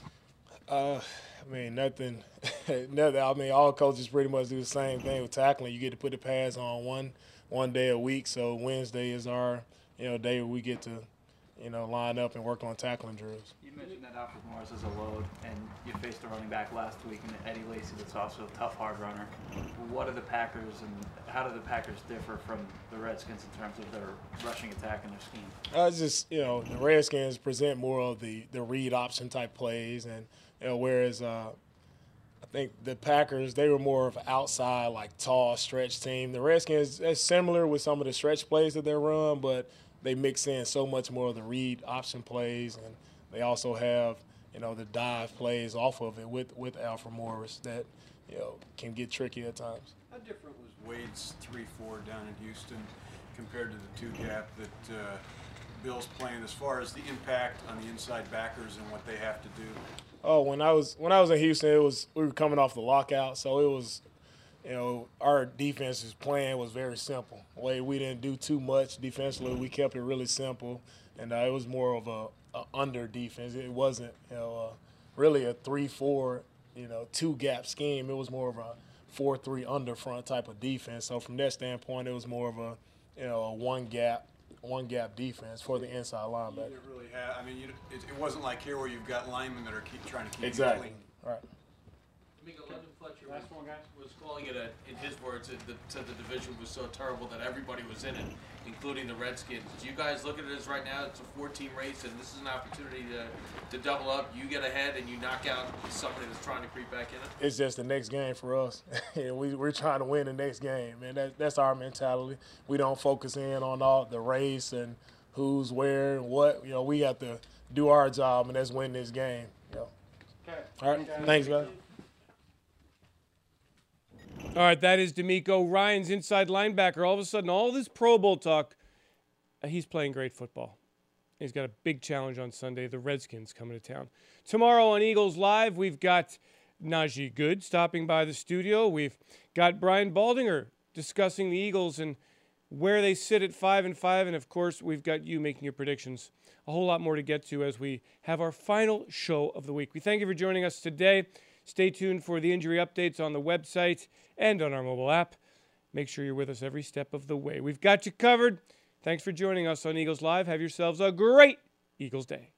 Nothing. Nothing. All coaches pretty much do the same thing with tackling. You get to put the pads on one day a week. So Wednesday is our, day where we get to, line up and work on tackling drills. You mentioned that Alfred Morris is a load, and you faced a running back last week in Eddie Lacy that's also a tough, hard runner. What are the Packers, and how do the Packers differ from the Redskins in terms of their rushing attack and their scheme? It's just, the Redskins present more of the read option type plays, and whereas I think the Packers, they were more of an outside, tall stretch team. The Redskins, that's similar with some of the stretch plays that they run, but they mix in so much more of the read option plays, and they also have, the dive plays off of it with Alfred Morris that, can get tricky at times. How different was Wade's 3-4 down in Houston compared to the 2-gap that Bill's playing as far as the impact on the inside backers and what they have to do? Oh, when I was in Houston, we were coming off the lockout, so it was, our defense's plan was very simple. We didn't do too much defensively. We kept it really simple, and it was more of a under defense. It wasn't, really a 3-4, 2-gap scheme. It was more of a 4-3 under front type of defense. So from that standpoint, it was more of a one gap defense for the inside linebacker. It really had. It wasn't like here where you've got linemen that are trying to keep exactly. it clean. Right. London Fletcher was calling it, in his words, the division was so terrible that everybody was in it, including the Redskins. Do you guys look at it as right now it's a 4-team race and this is an opportunity to double up? You get ahead and you knock out somebody that's trying to creep back in it? It's just the next game for us. We're trying to win the next game, and that's our mentality. We don't focus in on all the race and who's where and what. We have to do our job, and that's win this game. Okay. All right. Thanks, guys. All right, that is DeMeco Ryans, inside linebacker. All of a sudden, all this Pro Bowl talk, he's playing great football. He's got a big challenge on Sunday, the Redskins coming to town. Tomorrow on Eagles Live, we've got Najee Good stopping by the studio. We've got Brian Baldinger discussing the Eagles and where they sit at 5-5. And, of course, we've got you making your predictions. A whole lot more to get to as we have our final show of the week. We thank you for joining us today. Stay tuned for the injury updates on the website and on our mobile app. Make sure you're with us every step of the way. We've got you covered. Thanks for joining us on Eagles Live. Have yourselves a great Eagles Day.